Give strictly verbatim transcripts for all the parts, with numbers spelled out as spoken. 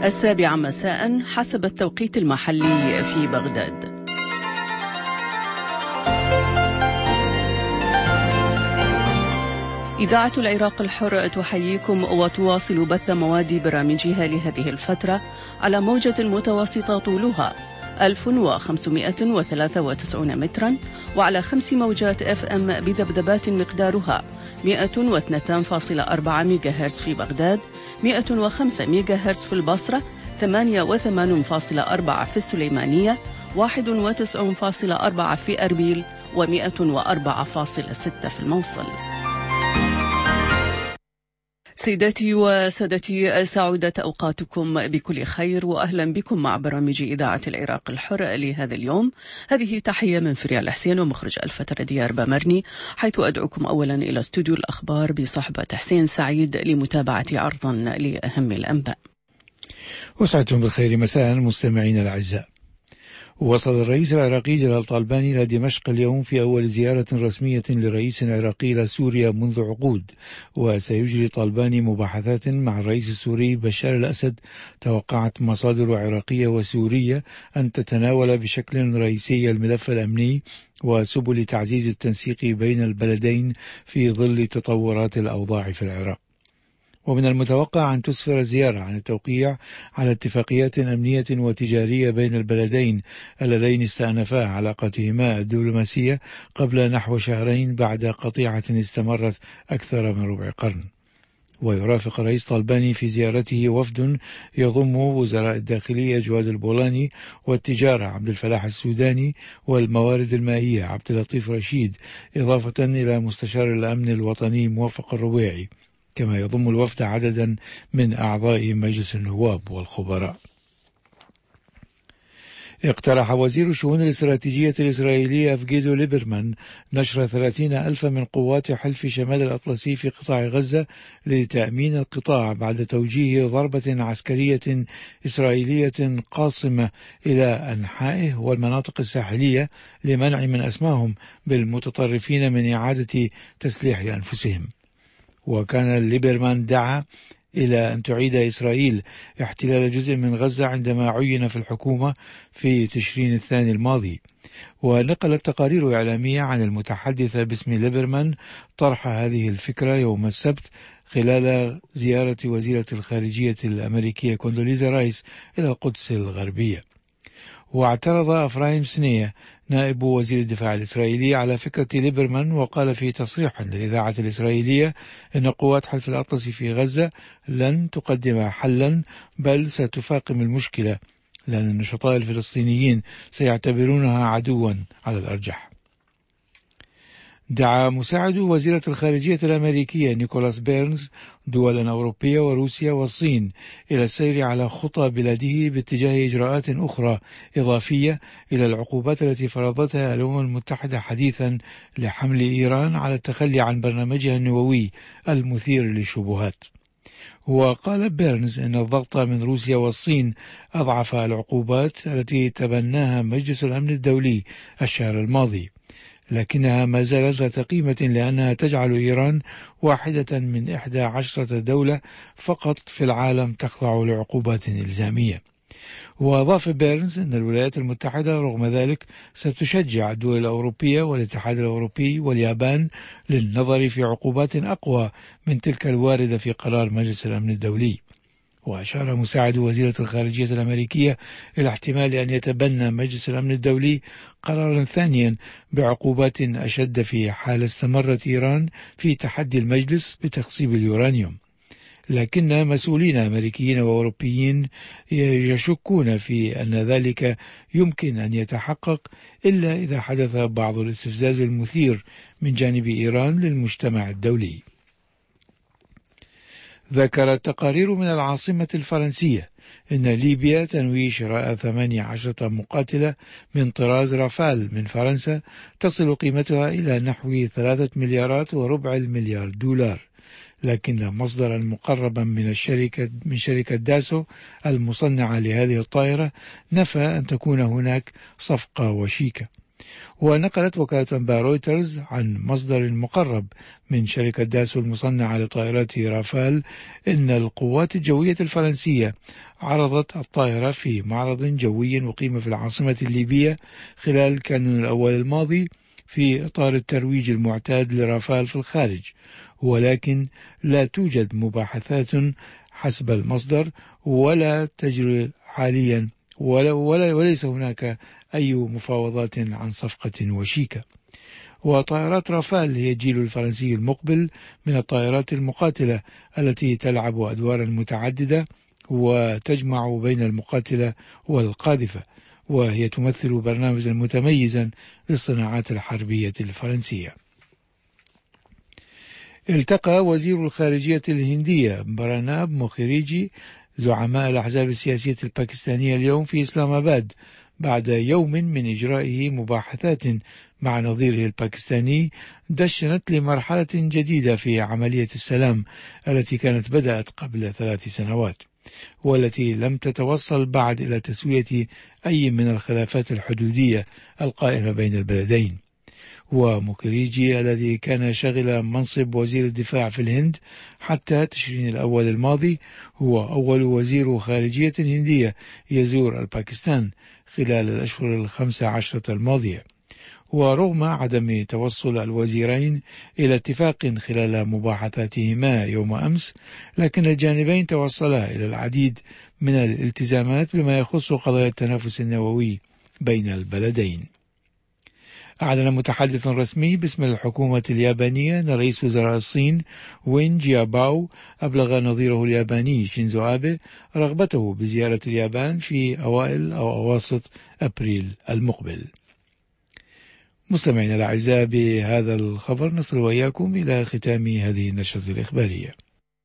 السابعة مساء حسب التوقيت المحلي في بغداد. إذاعة العراق الحر تحييكم وتواصل بث مواد برامجها لهذه الفترة على موجة متوسطة طولها ألف وخمسمائة وثلاثة وتسعين مترا وعلى خمس موجات اف ام بذبذبات مقدارها مئة واثنين فاصلة أربعة ميجا هرتز في بغداد، مئة وخمسة ميجا هرتز في البصرة، ثمانية وثمانين فاصلة أربعة في السليمانية، واحد وتسعين فاصلة أربعة في أربيل، ومئة وأربعة فاصلة ستة في الموصل. سيداتي وسادتي، سعودت أوقاتكم بكل خير وأهلا بكم مع برامج إذاعة العراق الحر لهذا اليوم. هذه تحية من فريال حسين ومخرج الفترة ديار بامرني، حيث أدعوكم أولا إلى استوديو الأخبار بصحبة حسين سعيد لمتابعة عرضا لأهم الأنباء. وسعدتم بالخير مساء مستمعين الأعزاء. وصل الرئيس العراقي جلال طالباني إلى دمشق اليوم في أول زيارة رسمية لرئيس عراقي إلى سوريا منذ عقود، وسيجري طالباني مباحثات مع الرئيس السوري بشار الأسد. توقعت مصادر عراقية وسورية أن تتناول بشكل رئيسي الملف الأمني وسبل تعزيز التنسيق بين البلدين في ظل تطورات الأوضاع في العراق. ومن المتوقع أن تسفر الزيارة عن التوقيع على اتفاقيات أمنية وتجارية بين البلدين اللذين استأنفا علاقتهما الدبلوماسية قبل نحو شهرين بعد قطيعة استمرت أكثر من ربع قرن. ويرافق رئيس طالباني في زيارته وفد يضم وزراء الداخلية جواد البولاني والتجارة عبد الفلاح السوداني والموارد المائية عبد اللطيف رشيد، إضافة إلى مستشار الأمن الوطني موفق الربيعي، كما يضم الوفد عددا من أعضاء مجلس النواب والخبراء. اقترح وزير الشؤون الاستراتيجية الإسرائيلي أفجيدو ليبرمان نشر ثلاثين ألف من قوات حلف شمال الأطلسي في قطاع غزة لتأمين القطاع بعد توجيه ضربة عسكرية إسرائيلية قاصمة إلى أنحائه والمناطق الساحلية لمنع من أسماهم بالمتطرفين من إعادة تسليح أنفسهم. وكان ليبرمان دعا إلى أن تعيد إسرائيل احتلال جزء من غزة عندما عين في الحكومة في تشرين الثاني الماضي. ونقلت تقارير إعلامية عن المتحدثة باسم ليبرمان طرح هذه الفكرة يوم السبت خلال زيارة وزيرة الخارجية الأمريكية كوندوليزا رايس إلى القدس الغربية. واعترض أفرايم سنية نائب وزير الدفاع الإسرائيلي على فكرة ليبرمان، وقال في تصريح للإذاعة الإسرائيلية إن قوات حلف الأطلسي في غزة لن تقدم حلا بل ستفاقم المشكلة، لأن النشطاء الفلسطينيين سيعتبرونها عدوا على الأرجح. دعا مساعد وزيرة الخارجية الأمريكية نيكولاس بيرنز دولا أوروبية وروسيا والصين إلى السير على خطى بلاده باتجاه إجراءات أخرى إضافية إلى العقوبات التي فرضتها الأمم المتحدة حديثا لحمل إيران على التخلي عن برنامجها النووي المثير للشبهات. وقال بيرنز إن الضغط من روسيا والصين أضعف العقوبات التي تبناها مجلس الأمن الدولي الشهر الماضي، لكنها ما زالت ذات قيمة لأنها تجعل إيران واحدة من إحدى عشرة دولة فقط في العالم تخضع لعقوبات إلزامية. وأضاف بيرنز أن الولايات المتحدة رغم ذلك ستشجع الدول الأوروبية والاتحاد الأوروبي واليابان للنظر في عقوبات أقوى من تلك الواردة في قرار مجلس الأمن الدولي. وأشار مساعد وزيرة الخارجية الأمريكية إلى احتمال أن يتبنى مجلس الأمن الدولي قرارا ثانيا بعقوبات أشد في حال استمرت إيران في تحدي المجلس بتخصيب اليورانيوم، لكن مسؤولين أمريكيين وأوروبيين يشكون في أن ذلك يمكن أن يتحقق إلا إذا حدث بعض الاستفزاز المثير من جانب إيران للمجتمع الدولي. ذكرت تقارير من العاصمة الفرنسية إن ليبيا تنوي شراء ثمانية عشر مقاتلة من طراز رافال من فرنسا تصل قيمتها إلى نحو ثلاثة مليارات وربع المليار دولار، لكن مصدرا مقربا من الشركة من شركة داسو المصنعة لهذه الطائرة نفى أن تكون هناك صفقة وشيكة. ونقلت وكالة أنباء رويترز عن مصدر مقرب من شركة داسو المصنعة لطائرات رافال إن القوات الجوية الفرنسية عرضت الطائرة في معرض جوي مقيم في العاصمة الليبية خلال كانون الأول الماضي في إطار الترويج المعتاد لرافال في الخارج، ولكن لا توجد مباحثات حسب المصدر ولا تجري حاليا ولا ولا وليس هناك أي مفاوضات عن صفقة وشيكة. وطائرات رافال هي الجيل الفرنسي المقبل من الطائرات المقاتلة التي تلعب أدوارا متعددة وتجمع بين المقاتلة والقاذفة، وهي تمثل برنامجا متميزا للصناعات الحربية الفرنسية. التقى وزير الخارجية الهندية براناب مخيريجي زعماء الأحزاب السياسية الباكستانية اليوم في إسلام آباد بعد يوم من إجرائه مباحثات مع نظيره الباكستاني دشنت لمرحلة جديدة في عملية السلام التي كانت بدأت قبل ثلاث سنوات، والتي لم تتوصل بعد إلى تسوية أي من الخلافات الحدودية القائمة بين البلدين. ومخيريجي الذي كان شاغل منصب وزير الدفاع في الهند حتى تشرين الأول الماضي هو أول وزير خارجية هندية يزور الباكستان خلال الأشهر الخمسة عشرة الماضية. ورغم عدم توصل الوزيرين إلى اتفاق خلال مباحثاتهما يوم أمس، لكن الجانبين توصلا إلى العديد من الالتزامات بما يخص قضايا التنافس النووي بين البلدين. أعلن متحدث رسمي باسم الحكومة اليابانية أن رئيس وزراء الصين وين جياباو أبلغ نظيره الياباني شينزو آبي رغبته بزيارة اليابان في أوائل أو أواسط أبريل المقبل. مستمعينا الأعزاء، بهذا الخبر نصل وإياكم إلى ختام هذه النشرة الإخبارية.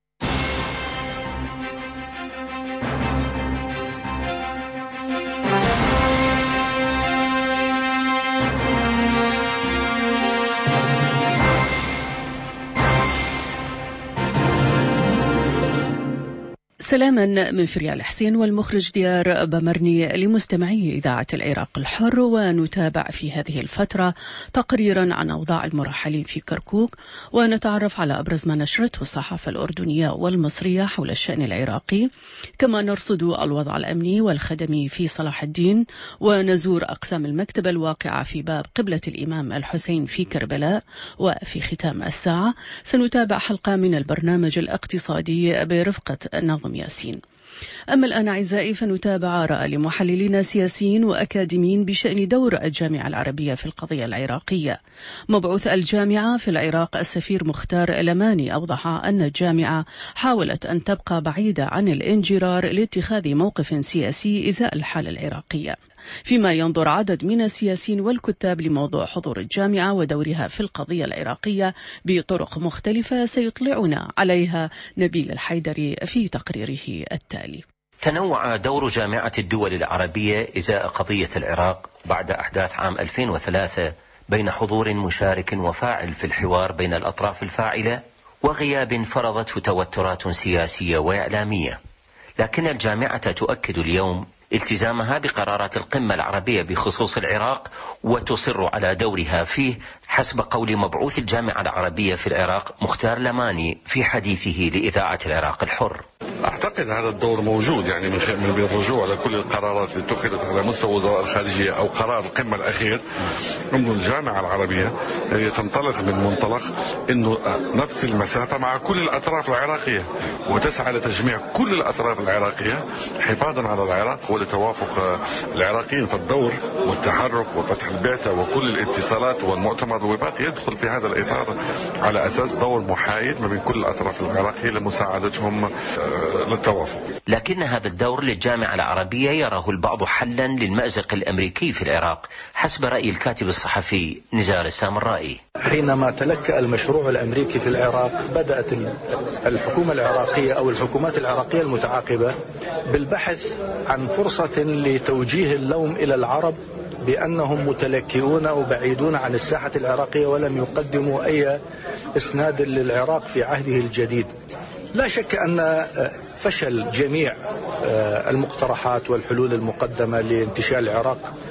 سلاما من فريال حسين والمخرج ديار بمرني لمستمعي إذاعة العراق الحر، ونتابع في هذه الفترة تقريرا عن أوضاع المرحلين في كركوك، ونتعرف على أبرز ما نشرته الصحافة الأردنية والمصرية حول الشأن العراقي، كما نرصد الوضع الأمني والخدمي في صلاح الدين، ونزور أقسام المكتبة الواقعة في باب قبلة الإمام الحسين في كربلاء. وفي ختام الساعة سنتابع حلقة من البرنامج الاقتصادي برفقة نظم ياسين. أما الآن أعزائي فنتابع آراء لمحللين سياسيين وأكاديميين بشأن دور الجامعة العربية في القضية العراقية. مبعوث الجامعة في العراق السفير مختار الأماني أوضح أن الجامعة حاولت أن تبقى بعيدة عن الانجرار لاتخاذ موقف سياسي إزاء الحالة العراقية، فيما ينظر عدد من السياسيين والكتاب لموضوع حضور الجامعة ودورها في القضية العراقية بطرق مختلفة سيطلعنا عليها نبيل الحيدري في تقريره التالي. تنوع دور جامعة الدول العربية إزاء قضية العراق بعد أحداث عام ألفين وثلاثة بين حضور مشارك وفاعل في الحوار بين الأطراف الفاعلة وغياب فرضته توترات سياسية وإعلامية، لكن الجامعة تؤكد اليوم التزامها بقرارات القمة العربية بخصوص العراق وتصر على دورها فيه حسب قول مبعوث الجامعة العربية في العراق مختار الأماني في حديثه لإذاعة العراق الحر. أعتقد هذا الدور موجود، يعني من من الرجوع على كل القرارات اللي اتخذت على مستوى وزراء الخارجية أو قرار القمة الأخير، إنه الجامعة العربية هي تنطلق من منطلق إنه نفس المسافة مع كل الأطراف العراقية وتسعى لتجميع كل الأطراف العراقية حفاظا على العراق ولتوافق العراقيين في الدور والتحرك وفتح البعثة وكل الاتصالات والمؤتمر الوفاقي يدخل في هذا الإطار على أساس دور محايد ما بين كل الأطراف العراقية لمساعدتهم للتوافق. لكن هذا الدور للجامعة العربية يراه البعض حلا للمأزق الأمريكي في العراق حسب رأي الكاتب الصحفي نزار السامرائي. حينما تلكأ المشروع الأمريكي في العراق بدأت الحكومة العراقية أو الحكومات العراقية المتعاقبة بالبحث عن فرصة لتوجيه اللوم إلى العرب بأنهم متلكئون وبعيدون عن الساحة العراقية ولم يقدموا أي إسناد للعراق في عهده الجديد. لا شك أن فشل جميع المقترحات والحلول المقدمة لانتشال العراق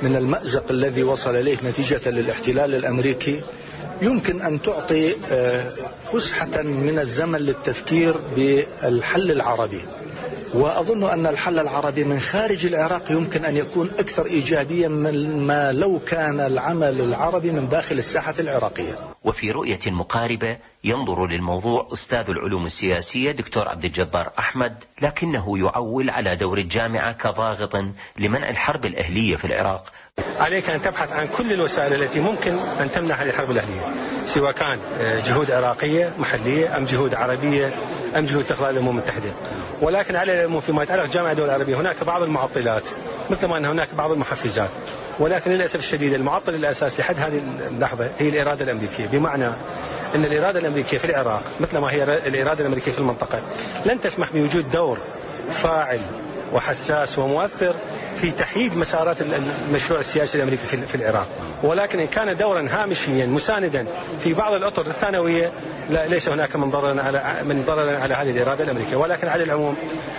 من المأزق الذي وصل إليه نتيجة للاحتلال الأمريكي يمكن أن تعطي فسحة من الزمن للتفكير بالحل العربي. وأظن أن الحل العربي من خارج العراق يمكن أن يكون أكثر إيجابيا من ما لو كان العمل العربي من داخل الساحة العراقية. وفي رؤية مقاربة ينظر للموضوع أستاذ العلوم السياسية دكتور عبد الجبار أحمد، لكنه يعول على دور الجامعة كضاغط لمنع الحرب الأهلية في العراق. عليك أن تبحث عن كل الوسائل التي ممكن أن تمنع هذه الحرب الأهلية، سواء كان جهود عراقية محلية أم جهود عربية أم جهود تخضع للأمم المتحدة. ولكن على العموم فيما يتعلق جامعة الدول العربية هناك بعض المعطلات مثل ما أن هناك بعض المحفزات، ولكن للأسف الشديد المعطل الأساسي لحد هذه اللحظة هي الإرادة الأمريكية، بمعنى أن الإرادة الأمريكية في العراق مثل ما هي الإرادة الأمريكية في المنطقة لن تسمح بوجود دور فاعل وحساس ومؤثر في تحييد مسارات المشروع السياسي الأمريكي في العراق، ولكن إن كان دورا هامشيا مساندا في بعض الأطر الثانوية لا ليس هناك من ضرر على من ضرر على هذه الإرادة الأمريكية. ولكن على العموم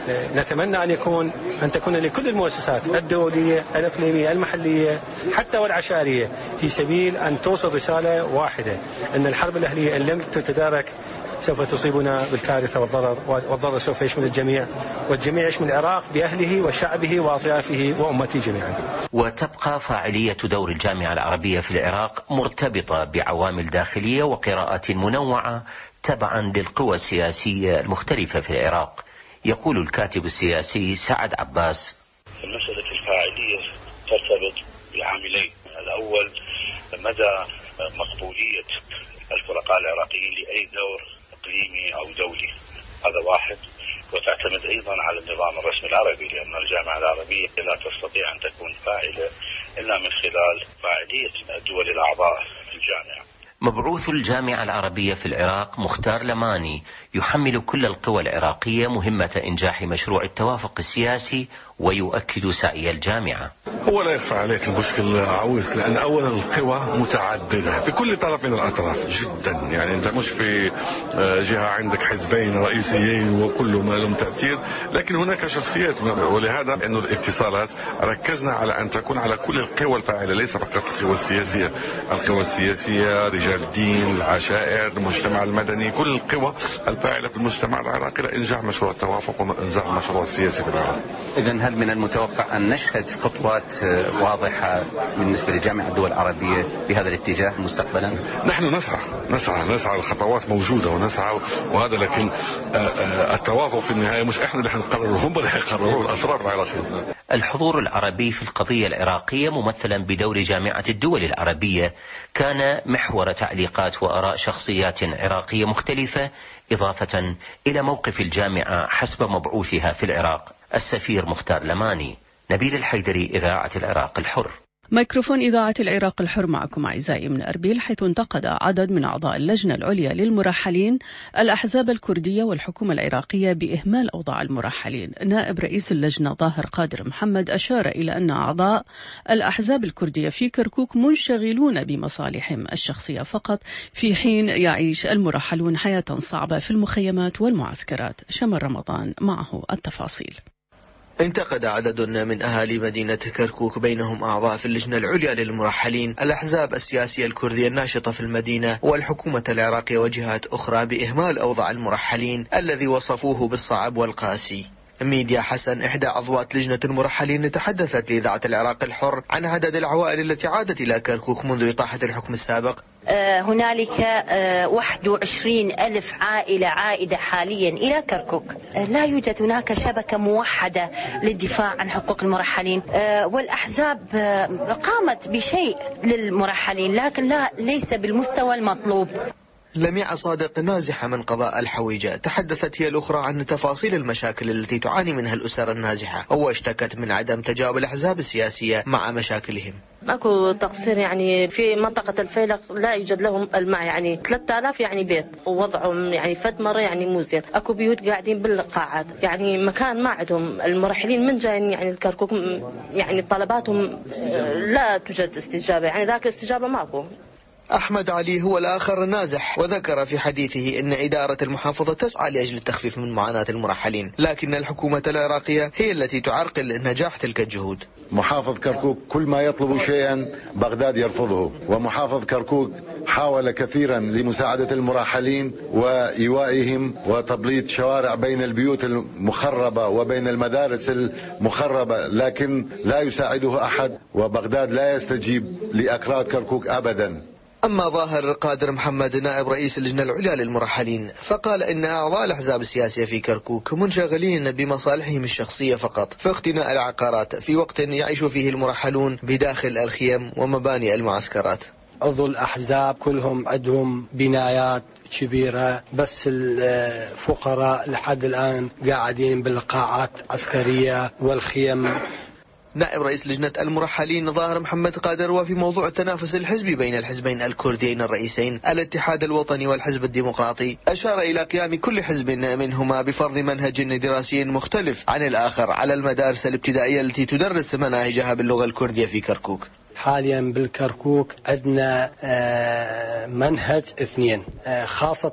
نتمنى أن يكون أن تكون لكل المؤسسات الدولية الإقليمية المحلية حتى والعشائرية في سبيل أن توصل رسالة واحدة أن الحرب الأهلية إن لم تتدارك سوف تصيبنا بالكارثة والضرر، والضرر سوف يشمل الجميع، والجميع يشمل العراق بأهله وشعبه وأطيافه وأمته جميعا. وتبقى فاعلية دور الجامعة العربية في العراق مرتبطة بعوامل داخلية وقراءات منوعة تبعا للقوى السياسية المختلفة في العراق. يقول الكاتب السياسي سعد عباس: مسألة الفاعلية ترتبط بعاملين، الأول مدى مقبولية الفرقاء العراقيين لأي دور إقليمي أو دولي، هذا واحد، وتعتمد أيضا على النظام الرسمي العربي، لأن الجامعة العربية لا تستطيع أن تكون فاعلة إلا من خلال فاعلية الدول الأعضاء في الجامعة. مبعوث الجامعة العربية في العراق مختار لماني يحمل كل القوى العراقية مهمة إنجاح مشروع التوافق السياسي، ويؤكد سعي الجامعة. هو لا يخفى عليك المشكل عويس، لأن أولا القوى متعددة في كل طرف من الأطراف جدا، يعني أنت مش في جهة عندك حزبين رئيسيين وكل ما لهم تأثير، لكن هناك شخصيات، ولهذا أنه الاتصالات ركزنا على أن تكون على كل القوى الفاعلة، ليس فقط القوى السياسية، القوى السياسية، رجال الدين، العشائر، المجتمع المدني، كل القوى الفاعلة في المجتمع العراقي لإنجاح مشروع التوافق وإنجاح المشروع السياسي في العراق. إذن هل من المتوقع أن نشهد خطوات واضحة بالنسبة لجامعة الدول العربية بهذا الاتجاه مستقبلا؟ نحن نسعى نسعى نسعى الخطوات موجودة ونسعى وهذا، لكن التوافق في النهاية مش احنا اللي حنقرره، هم اللي حيقرروا الأطراف العراقية. الحضور العربي في القضية العراقية ممثلا بدور جامعة الدول العربية كان محور تعليقات وآراء شخصيات عراقية مختلفة، إضافة إلى موقف الجامعة حسب مبعوثها في العراق السفير مختار لماني. نبيل الحيدري، إذاعة العراق الحر. ميكروفون إذاعة العراق الحر معكم أعزائي من أربيل، حيث انتقد عدد من أعضاء اللجنة العليا للمرحلين الأحزاب الكردية والحكومة العراقية بإهمال أوضاع المرحلين. نائب رئيس اللجنة ظاهر قادر محمد أشار إلى أن أعضاء الأحزاب الكردية في كركوك منشغلون بمصالحهم الشخصية فقط، في حين يعيش المرحلون حياة صعبة في المخيمات والمعسكرات. شمر رمضان معه التفاصيل. انتقد عدد من أهالي مدينة كركوك بينهم أعضاء في اللجنة العليا للمرحلين الأحزاب السياسية الكردية الناشطة في المدينة والحكومة العراقية وجهات أخرى بإهمال أوضاع المرحلين الذي وصفوه بالصعب والقاسي. ميديا حسن إحدى عضوات لجنة المرحلين تحدثت لإذاعة العراق الحر عن عدد العوائل التي عادت إلى كركوك منذ إطاحة الحكم السابق. هنالك واحد وعشرين ألف عائلة عائدة حاليا إلى كركوك. لا يوجد هناك شبكة موحدة للدفاع عن حقوق المرحلين، والأحزاب قامت بشيء للمرحلين لكن لا ليس بالمستوى المطلوب. لمياء صادق نازحة من قضاء الحويجة تحدثت هي الأخرى عن تفاصيل المشاكل التي تعاني منها الأسر النازحة، واشتكت من عدم تجاوب الأحزاب السياسية مع مشاكلهم. اكو تقصير يعني في منطقة الفيلق، لا يوجد لهم الماء، يعني ثلاثة آلاف يعني بيت ووضعهم يعني فد مرة يعني مو زين، اكو بيوت قاعدين بالقاعات، يعني مكان ما عندهم. المرحلين من جايين يعني الكركوك يعني طلباتهم لا توجد استجابة، يعني ذاك الاستجابة ماكو. أحمد علي هو الآخر النازح، وذكر في حديثه أن إدارة المحافظة تسعى لأجل التخفيف من معاناة المرحلين، لكن الحكومة العراقية هي التي تعرقل نجاح تلك الجهود. محافظ كركوك كل ما يطلب شيئا بغداد يرفضه، ومحافظ كركوك حاول كثيرا لمساعدة المراحلين وإيوائهم وتبليط شوارع بين البيوت المخربة وبين المدارس المخربة، لكن لا يساعده أحد، وبغداد لا يستجيب لأكراد كركوك أبدا. أما ظاهر قادر محمد نائب رئيس اللجنة العليا للمرحلين فقال إن أعضاء الأحزاب السياسية في كركوك منشغلين بمصالحهم الشخصية فقط في اقتناء العقارات في وقت يعيش فيه المرحلون بداخل الخيم ومباني المعسكرات. عضو الأحزاب كلهم عندهم بنايات كبيرة، بس الفقراء لحد الآن قاعدين بالقاعات العسكرية والخيم. نائب رئيس لجنة المرحلين ظاهر محمد قادر وفي موضوع التنافس الحزبي بين الحزبين الكرديين الرئيسين الاتحاد الوطني والحزب الديمقراطي أشار إلى قيام كل حزب منهما بفرض منهج دراسي مختلف عن الآخر على المدارس الابتدائية التي تدرس مناهجها باللغة الكردية في كركوك. حاليا بالكركوك عندنا منهج اثنين، خاصة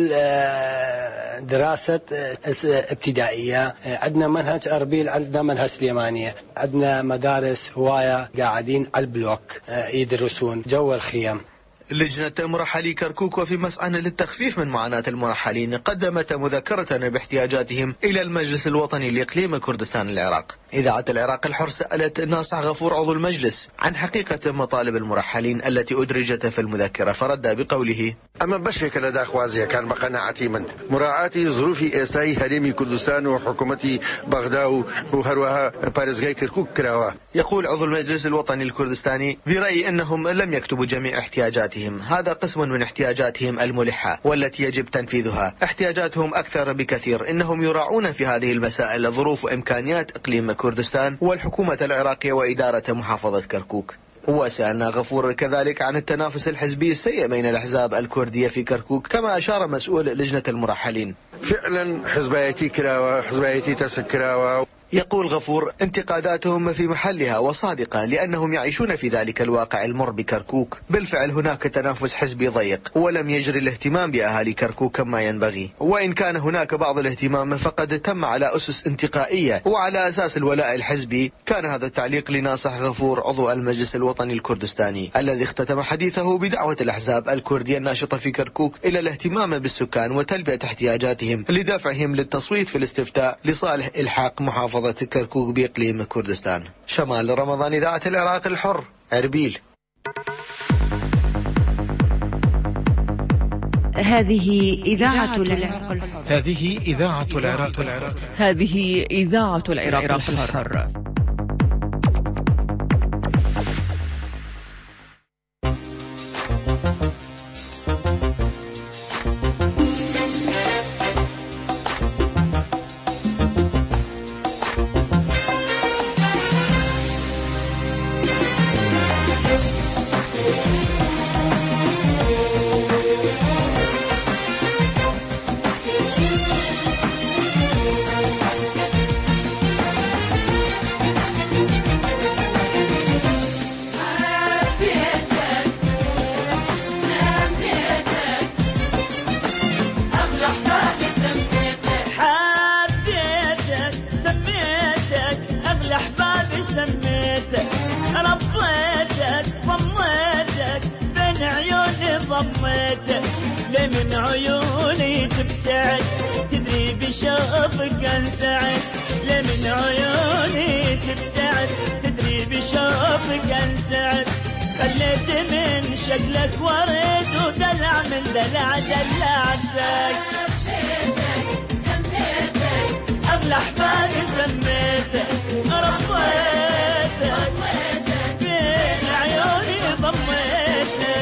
بالدراسة ابتدائية عندنا منهج أربيل، عندنا منهج سليمانية، عندنا مدارس هواية قاعدين على البلوك يدرسون جو الخيام. لجنة مرحلي كركوك وفي مسعى للتخفيف من معاناة المرحلين قدمت مذكرة باحتياجاتهم إلى المجلس الوطني لإقليم كردستان العراق. إذاعة العراق الحر سألت ناصع غفور عضو المجلس عن حقيقة مطالب المرحلين التي أدرجت في المذكرة، فرد بقوله: أما بشك لدى أخوازي كان بقناعتي من مراعاة ظروف إستاي هرمي كردستان وحكومة بغداد وهروها بارزغاي كركوك كراوا. يقول عضو المجلس الوطني الكردستاني برأيي أنهم لم يكتبوا جميع احتياجاتهم، هذا قسم من احتياجاتهم الملحة والتي يجب تنفيذها. احتياجاتهم أكثر بكثير، إنهم يراعون في هذه المسائل ظروف وإمكانيات إقليم كردستان والحكومة العراقية وإدارة محافظة كركوك. وسألنا غفور كذلك عن التنافس الحزبي السيء بين الأحزاب الكردية في كركوك، كما أشار مسؤول لجنة المرحلين: فعلا حزبيتي كراوة حزبيتي تسكراوة. يقول غفور: انتقاداتهم في محلها وصادقة لأنهم يعيشون في ذلك الواقع المر بكركوك. بالفعل هناك تنافس حزبي ضيق ولم يجري الاهتمام بأهالي كركوك كما ينبغي، وإن كان هناك بعض الاهتمام فقد تم على أسس انتقائية وعلى أساس الولاء الحزبي. كان هذا التعليق لناصح غفور عضو المجلس الوطني الكردستاني الذي اختتم حديثه بدعوة الأحزاب الكردية الناشطة في كركوك إلى الاهتمام بالسكان وتلبية احتياجاتهم لدفعهم للتصويت في الاستفتاء لصالح إلحاق محافظة كركوك بإقليم كردستان. شمال رمضان، إذاعة العراق الحر، أربيل. هذه إذاعة العراق الحر. هذه إذاعة العراق الحر. هذه إذاعة العراق الحر. لمن عيوني تبتعد تدري بشوفك انسعد، لمن عيوني تبتعد تدري بشوفك انسعد. خليت من شكلك ورد ودلع من دلع دلعتك، سميتك اغلى احبابي سميتك، ربيتك بين عيوني ضميتك.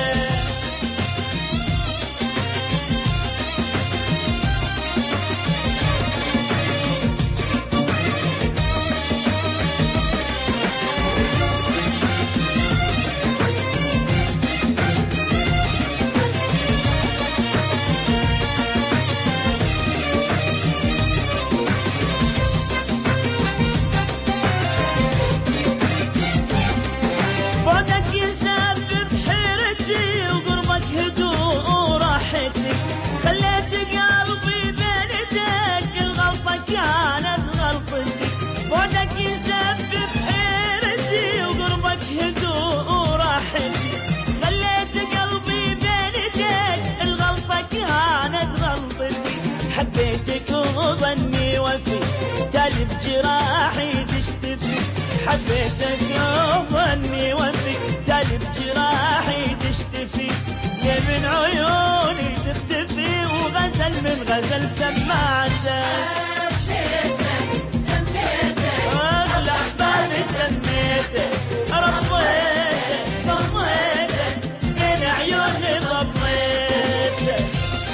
سمعتك أغلى أحبابي سميتك ربيتك ضميتك بين عيوني ضميتك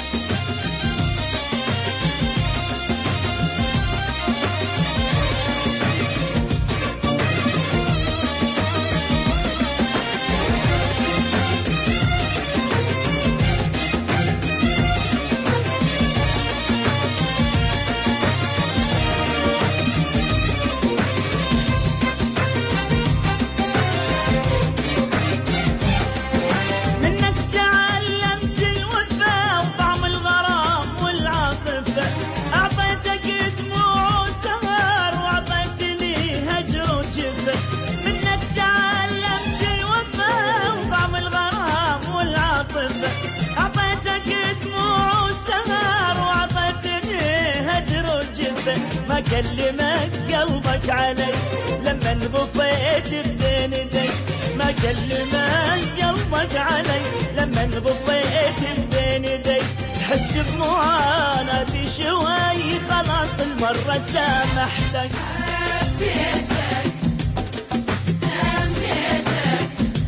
كلمك قلبك علي لما انبطيت بين يديك ما كلمك قلبك علي لما انبطيت بين يديك حس بمعاناتي شوي خلاص المرة سامحتك حبيتك سميتك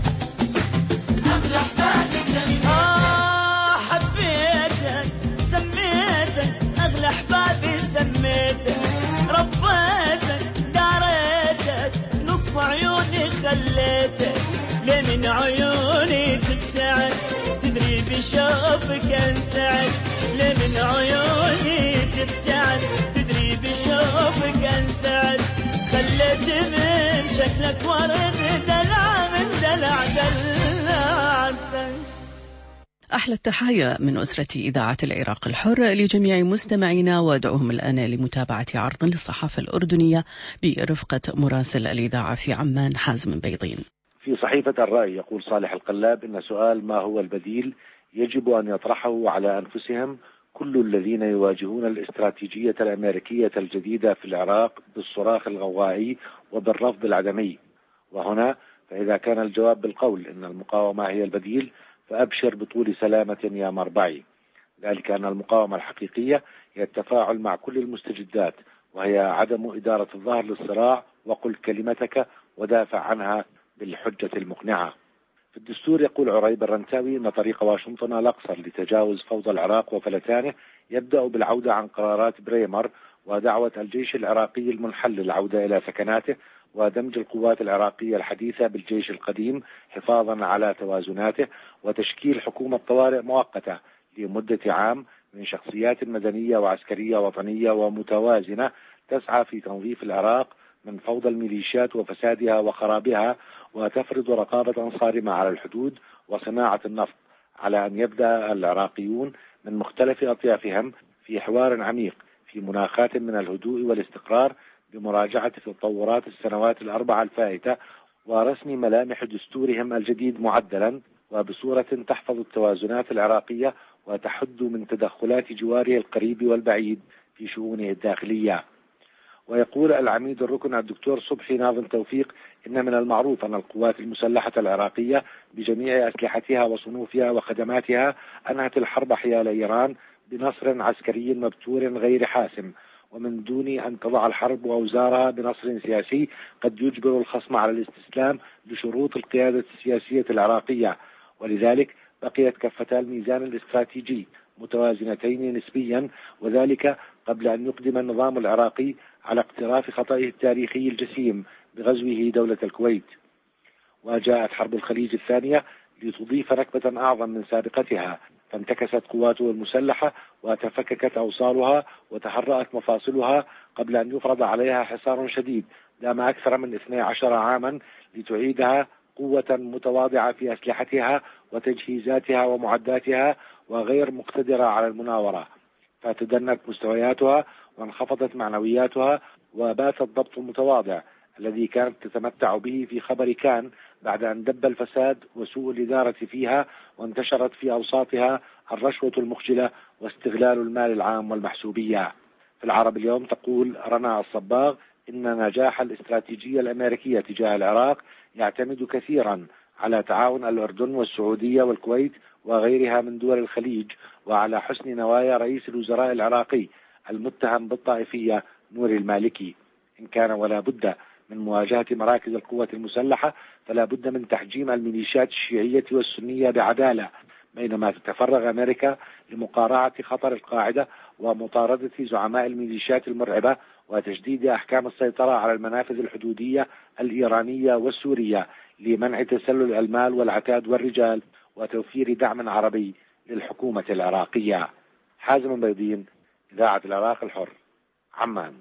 أغلى أحبابي سميتك آه حبيتك سميتك أغلى أحبابي سميتك ربيتك داريتك نص عيوني خليتك ليه من عيوني تبتعد تدري بشوفك انسعد ليه من عيوني تبتعد تدري بشوفك انسعد خليت من شكلك ورد دلع من دلع دلعتك. أحلى التحايا من أسرة إذاعة العراق الحر لجميع مستمعينا وادعوهم الآن لمتابعة عرض للصحافة الأردنية برفقة مراسل الإذاعة في عمان حازم بيضين. في صحيفة الرأي يقول صالح القلاب إن سؤال ما هو البديل يجب أن يطرحه على أنفسهم كل الذين يواجهون الاستراتيجية الأمريكية الجديدة في العراق بالصراخ الغوغائي وبالرفض العدمي. وهنا فإذا كان الجواب بالقول إن المقاومة هي البديل فأبشر بطول سلامة يا مربعي، ذلك أن المقاومة الحقيقية هي التفاعل مع كل المستجدات وهي عدم إدارة الظهر للصراع وقل كلمتك ودافع عنها بالحجة المقنعة. في الدستور يقول عريب الرنتاوي أن طريق واشنطن الأقصر لتجاوز فوضى العراق وفلتانه يبدأ بالعودة عن قرارات بريمر ودعوة الجيش العراقي المنحل للعودة إلى سكناته ودمج القوات العراقية الحديثة بالجيش القديم حفاظا على توازناته وتشكيل حكومة طوارئ مؤقتة لمدة عام من شخصيات مدنية وعسكرية وطنية ومتوازنة تسعى في تنظيف العراق من فوضى الميليشيات وفسادها وخرابها وتفرض رقابة صارمة على الحدود وصناعة النفط على أن يبدأ العراقيون من مختلف أطيافهم في حوار عميق في مناخات من الهدوء والاستقرار بمراجعة تطورات السنوات الأربعة الفائتة ورسم ملامح دستورهم الجديد معدلا وبصورة تحفظ التوازنات العراقية وتحد من تدخلات جواره القريب والبعيد في شؤونه الداخلية. ويقول العميد الركن الدكتور صبحي ناظم توفيق إن من المعروف أن القوات المسلحة العراقية بجميع أسلحتها وصنوفها وخدماتها أنهت الحرب حيال إيران بنصر عسكري مبتور غير حاسم ومن دون أن تضع الحرب وأوزارها بنصر سياسي قد يجبر الخصم على الاستسلام لشروط القيادة السياسية العراقية. ولذلك بقيت كفتا الميزان الاستراتيجي متوازنتين نسبيا، وذلك قبل أن يقدم النظام العراقي على اقتراف خطئه التاريخي الجسيم بغزوه دولة الكويت. وجاءت حرب الخليج الثانية لتضيف نكبة أعظم من سابقتها، فانتكست قواته المسلحة وتفككت أوصالها وتحرأت مفاصلها قبل أن يفرض عليها حصار شديد دام أكثر من اثني عشر عاما لتعيدها قوة متواضعة في أسلحتها وتجهيزاتها ومعداتها وغير مقتدرة على المناورة، فتدنت مستوياتها وانخفضت معنوياتها وبات الضبط المتواضع الذي كانت تتمتع به في خبر كان بعد أن دب الفساد وسوء الإدارة فيها وانتشرت في أوساطها الرشوة المخجلة واستغلال المال العام والمحسوبية. في العرب اليوم تقول رنا الصباغ إن نجاح الاستراتيجية الأمريكية تجاه العراق يعتمد كثيرا على تعاون الأردن والسعودية والكويت وغيرها من دول الخليج، وعلى حسن نوايا رئيس الوزراء العراقي المتهم بالطائفية نور المالكي. إن كان ولا بد من مواجهة مراكز القوة المسلحة فلا بد من تحجيم الميليشيات الشيعية والسنية بعدالة، بينما تتفرغ أمريكا لمقارعة خطر القاعدة ومطاردة زعماء الميليشيات المرعبة وتجديد أحكام السيطرة على المنافذ الحدودية الإيرانية والسورية لمنع تسلل المال والعتاد والرجال وتوفير دعم عربي للحكومة العراقية. حازم بيضين، إذاعة العراق الحر، عمان.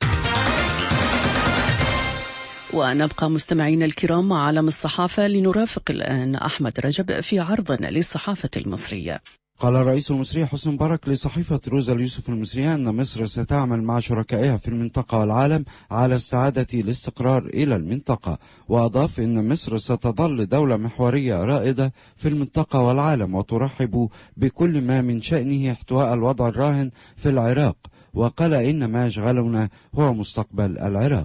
ونبقى مستمعين الكرام مع عالم الصحافة لنرافق الآن أحمد رجب في عرض للصحافة المصرية. قال الرئيس المصري حسني مبارك لصحيفة روزا اليوسف المصرية أن مصر ستعمل مع شركائها في المنطقة والعالم على استعادة الاستقرار إلى المنطقة، وأضاف أن مصر ستظل دولة محورية رائدة في المنطقة والعالم وترحب بكل ما من شأنه احتواء الوضع الراهن في العراق، وقال إن ما يشغلنا هو مستقبل العراق.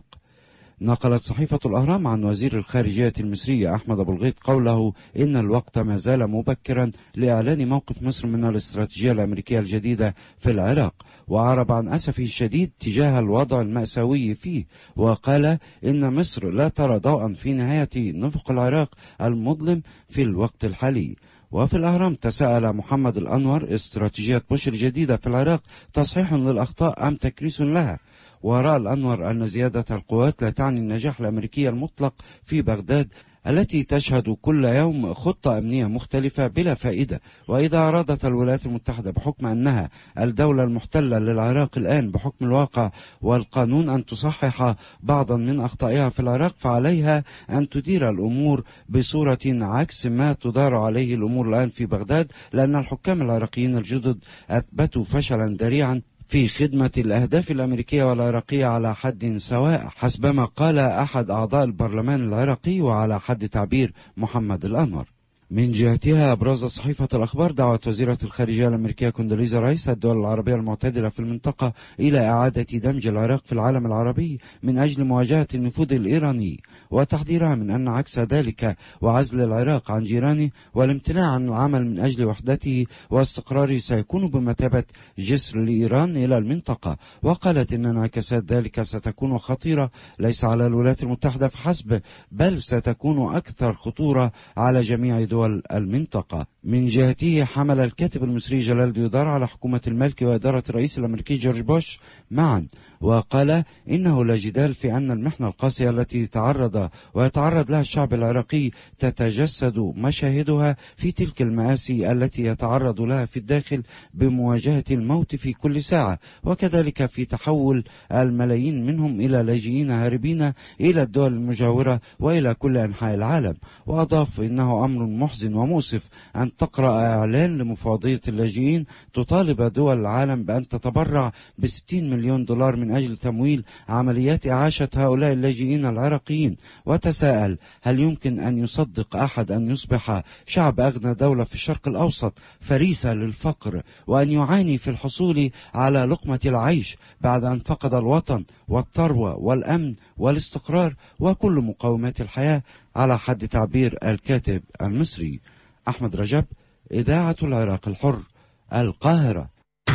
نقلت صحيفة الأهرام عن وزير الخارجية المصري أحمد أبو الغيط قوله إن الوقت ما زال مبكرا لإعلان موقف مصر من الاستراتيجية الأمريكية الجديدة في العراق، وأعرب عن أسفه الشديد تجاه الوضع المأساوي فيه، وقال إن مصر لا ترى ضوءا في نهاية نفق العراق المظلم في الوقت الحالي. وفي الأهرام تساءل محمد الأنور استراتيجية بوش الجديدة في العراق تصحيح للأخطاء أم تكريس لها؟ ورأى الأنور أن زيادة القوات لا تعني النجاح الأمريكي المطلق في بغداد التي تشهد كل يوم خطة أمنية مختلفة بلا فائدة، وإذا أرادت الولايات المتحدة بحكم أنها الدولة المحتلة للعراق الآن بحكم الواقع والقانون أن تصحح بعضا من أخطائها في العراق فعليها أن تدير الأمور بصورة عكس ما تدار عليه الأمور الآن في بغداد، لأن الحكام العراقيين الجدد أثبتوا فشلا ذريعا في خدمة الأهداف الأمريكية والعراقية على حد سواء حسبما قال أحد أعضاء البرلمان العراقي وعلى حد تعبير محمد الأنور. من جهتها أبرزت صحيفة الأخبار دعوة وزيرة الخارجية الأمريكية كوندوليزا رايس الدول العربية المعتدلة في المنطقة إلى إعادة دمج العراق في العالم العربي من أجل مواجهة النفوذ الإيراني، وتحذيرها من أن عكس ذلك وعزل العراق عن جيرانه والامتناع عن العمل من أجل وحدته واستقراره سيكون بمثابة جسر لإيران إلى المنطقة. وقالت إن انعكاسات ذلك ستكون خطيرة ليس على الولايات المتحدة فحسب، بل ستكون أكثر خطورة على جميع دول دول المنطقة. من جهته حمل الكاتب المصري جلال ديودار على حكومة المالكي وإدارة الرئيس الأمريكي جورج بوش معا، وقال إنه لا جدال في أن المحنة القاسية التي تعرض ويتعرض لها الشعب العراقي تتجسد مشاهدها في تلك المآسي التي يتعرض لها في الداخل بمواجهة الموت في كل ساعة، وكذلك في تحول الملايين منهم إلى لاجئين هاربين إلى الدول المجاورة وإلى كل أنحاء العالم. وأضاف إنه أمر محزن ومؤسف أن تقرأ إعلان لمفوضية اللاجئين تطالب دول العالم بأن تتبرع بستين مليون دولار من أجل تمويل عمليات إعاشة هؤلاء اللاجئين العراقيين. وتساءل هل يمكن أن يصدق أحد أن يصبح شعب أغنى دولة في الشرق الأوسط فريسة للفقر وأن يعاني في الحصول على لقمة العيش بعد أن فقد الوطن والثروة والأمن والاستقرار وكل مقومات الحياة على حد تعبير الكاتب المصري. أحمد رجب، إذاعة العراق الحر، القاهرة.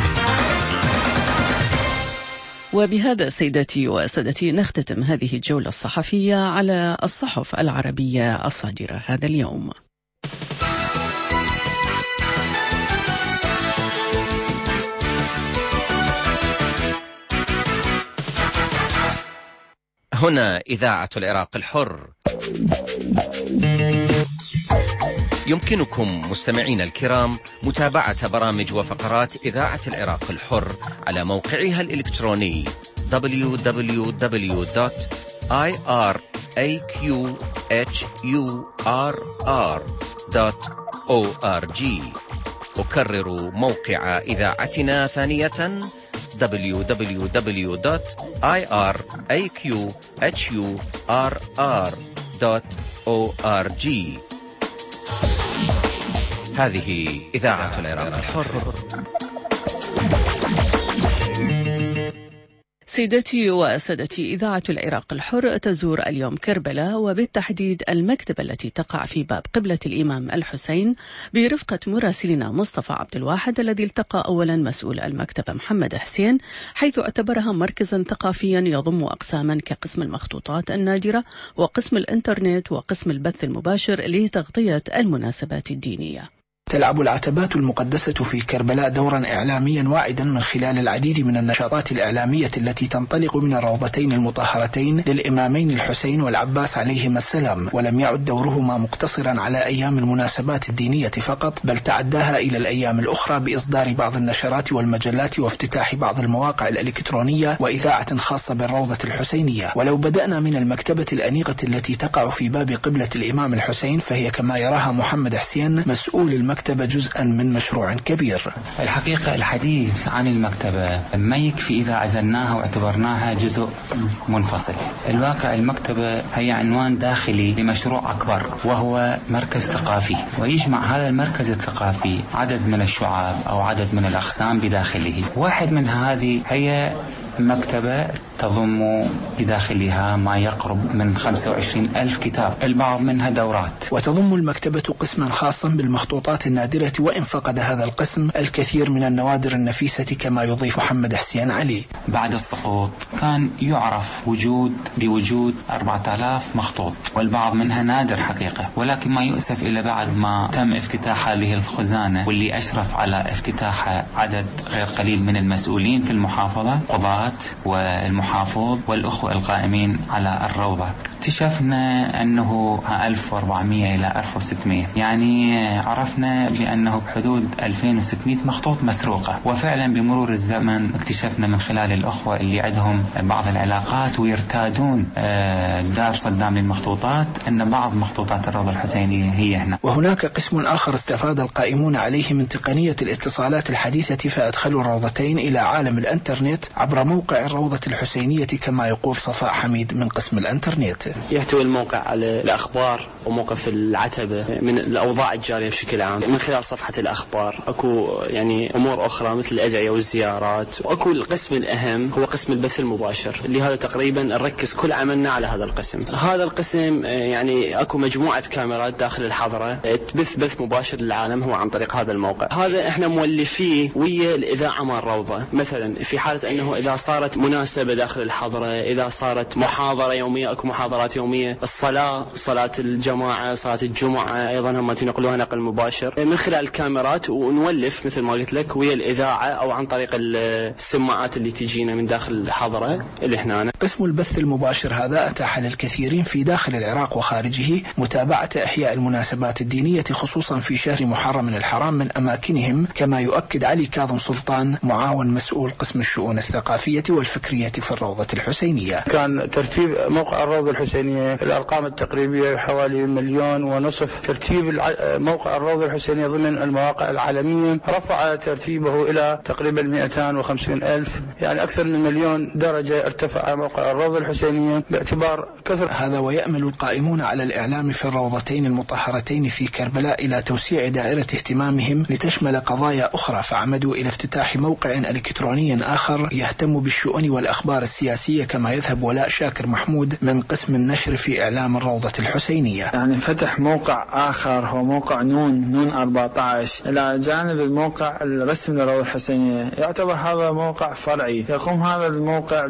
وبهذا سيداتي وسادتي نختتم هذه الجولة الصحفية على الصحف العربية الصادرة هذا اليوم. هنا إذاعة العراق الحر. يمكنكم مستمعين الكرام متابعة برامج وفقرات إذاعة العراق الحر على موقعها الإلكتروني دبليو دبليو دبليو دوت آي آر إيه كيو إتش يو آر آر دوت أو آر جي. أكرر موقع إذاعتنا ثانية دبليو دبليو دبليو دوت آي آر إيه كيو إتش يو آر آر دوت أو آر جي. هذه إذاعة العراق الحر. سيدتي وسادتي، إذاعة العراق الحر تزور اليوم كربلاء، وبالتحديد المكتبة التي تقع في باب قبلة الإمام الحسين، برفقة مراسلنا مصطفى عبد الواحد الذي التقى أولا مسؤول المكتبة محمد حسين، حيث اعتبرها مركزا ثقافيا يضم أقساما كقسم المخطوطات النادرة وقسم الإنترنت وقسم البث المباشر لتغطية المناسبات الدينية. تلعب العتبات المقدسة في كربلاء دورا إعلاميا واعدا من خلال العديد من النشاطات الإعلامية التي تنطلق من الروضتين المطهرتين للإمامين الحسين والعباس عليهما السلام، ولم يعد دورهما مقتصرا على أيام المناسبات الدينية فقط، بل تعداها إلى الأيام الأخرى بإصدار بعض النشرات والمجلات وافتتاح بعض المواقع الإلكترونية وإذاعة خاصة بالروضة الحسينية. ولو بدأنا من المكتبة الأنيقة التي تقع في باب قبلة الإمام الحسين، فهي كما يراها محمد حسين مسؤول المكتبة جزءا من مشروع كبير. الحقيقة الحديث عن المكتبة ما يكفي إذا عزلناها واعتبرناها جزء منفصل. الواقع المكتبة هي عنوان داخلي لمشروع أكبر، وهو مركز ثقافي، ويجمع هذا المركز الثقافي عدد من الشعاب أو عدد من الأقسام بداخله. واحد من هذه هي مكتبة تضم بداخلها ما يقرب من خمسة وعشرين ألف كتاب، البعض منها دورات. وتضم المكتبة قسما خاصا بالمخطوطات النادرة، وإن فقد هذا القسم الكثير من النوادر النفيسة كما يضيف محمد حسين علي. بعد السقوط كان يعرف وجود بوجود أربعة آلاف مخطوط، والبعض منها نادر حقيقة، ولكن ما يؤسف إلا بعد ما تم افتتاح هذه الخزانة، واللي أشرف على افتتاحها عدد غير قليل من المسؤولين في المحافظة، قضاة والمحافظ والأخوة القائمين على الروضة، اكتشفنا أنه ألف وأربعمائة إلى ألف وستمائة، يعني عرفنا بأنه بحدود ألفين وستمائة مخطوط مسروقة. وفعلا بمرور الزمن اكتشفنا من خلال الأخوة اللي عندهم بعض العلاقات ويرتادون دار صدام للمخطوطات أن بعض مخطوطات الروضة الحسينية هي هنا. وهناك قسم آخر استفاد القائمون عليه من تقنية الاتصالات الحديثة، فأدخلوا الروضتين إلى عالم الإنترنت عبر موقع الروضة الحسينية، كما يقول صفاء حميد من قسم الإنترنت. يحتوي الموقع على الأخبار وموقف العتبة من الأوضاع الجارية بشكل عام. من خلال صفحة الأخبار أكو يعني أمور أخرى مثل الأدعية والزيارات، وأكو القسم الأهم هو قسم البث المباشر، اللي هذا تقريبا نركز كل عملنا على هذا القسم. هذا القسم يعني أكو مجموعة كاميرات داخل الحضرة تبث بث مباشر للعالم هو عن طريق هذا الموقع. هذا احنا مولفيه ويا الإذاعة مال الروضة. مثلا في حالة أنه إذا صارت مناسبة داخل الحضرة، إذا صارت محاضرة يومية، أكو محاضرات يومية، الصلاة، صلاة الجماعة، صلاة الجمعة أيضا هم تنقلوها نقل مباشر من خلال الكاميرات، ونولف مثل ما قلت لك ويا الإذاعة أو عن طريق السماعات اللي تجينا من داخل الحضرة اللي هنا. قسم البث المباشر هذا أتاح للكثيرين في داخل العراق وخارجه متابعة إحياء المناسبات الدينية، خصوصا في شهر محرم الحرام من أماكنهم، كما يؤكد علي كاظم سلطان معاون مسؤول قسم الشؤون الثقافية والفكرية في الروضة الحسينية. كان ترتيب موقع الروضة الحسينية الأرقام التقريبية حوالي مليون ونصف. ترتيب موقع الروضة الحسينية ضمن المواقع العالمية رفع ترتيبه إلى تقريبا مئتين وخمسين ألف، يعني أكثر من مليون درجة ارتفع موقع الروضة الحسينية باعتبار كثر هذا. ويأمل القائمون على الإعلام في الروضتين المطهرتين في كربلاء إلى توسيع دائرة اهتمامهم لتشمل قضايا أخرى، فعمدوا إلى افتتاح موقع إلكتروني آخر يهتم بالشؤون والأخبار السياسية، كما يذهب ولاء شاكر محمود من قسم النشر في إعلام الروضة الحسينية. يعني فتح موقع آخر هو موقع نون نون أربعة عشر إلى جانب الموقع الرسمي للروضة الحسينية. يعتبر هذا موقع فرعي، يقوم هذا الموقع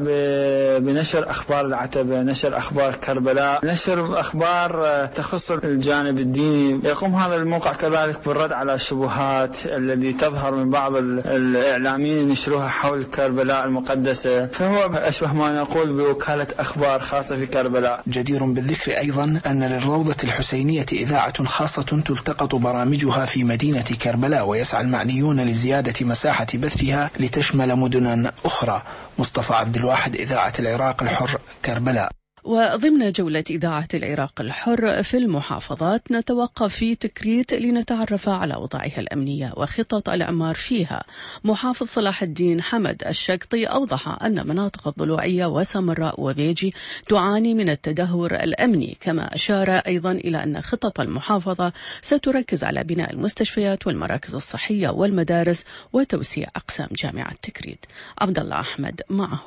بنشر أخبار العتبة، نشر أخبار كربلاء، نشر أخبار تخص الجانب الديني. يقوم هذا الموقع كذلك بالرد على الشبهات التي تظهر من بعض الإعلاميين ينشروها حول كربلاء المقدسة، فهو أشبه ما نقول بوكالة أخبار خاصة في كربلاء. جدير بالذكر أيضا أن للروضة الحسينية إذاعة خاصة تلتقط برامجها في مدينة كربلاء، ويسعى المعنيون لزيادة مساحة بثها لتشمل مدنا أخرى. مصطفى عبد الواحد، إذاعة العراق الحر، كربلاء. وضمن جولة إذاعة العراق الحر في المحافظات نتوقف في تكريت لنتعرف على أوضاعها الأمنية وخطط الإعمار فيها. محافظ صلاح الدين حمد الشقطي أوضح أن مناطق الضلوعية وسمراء وبيجي تعاني من التدهور الأمني، كما أشار أيضا إلى أن خطط المحافظة ستركز على بناء المستشفيات والمراكز الصحية والمدارس وتوسيع أقسام جامعة تكريت. عبد الله أحمد معه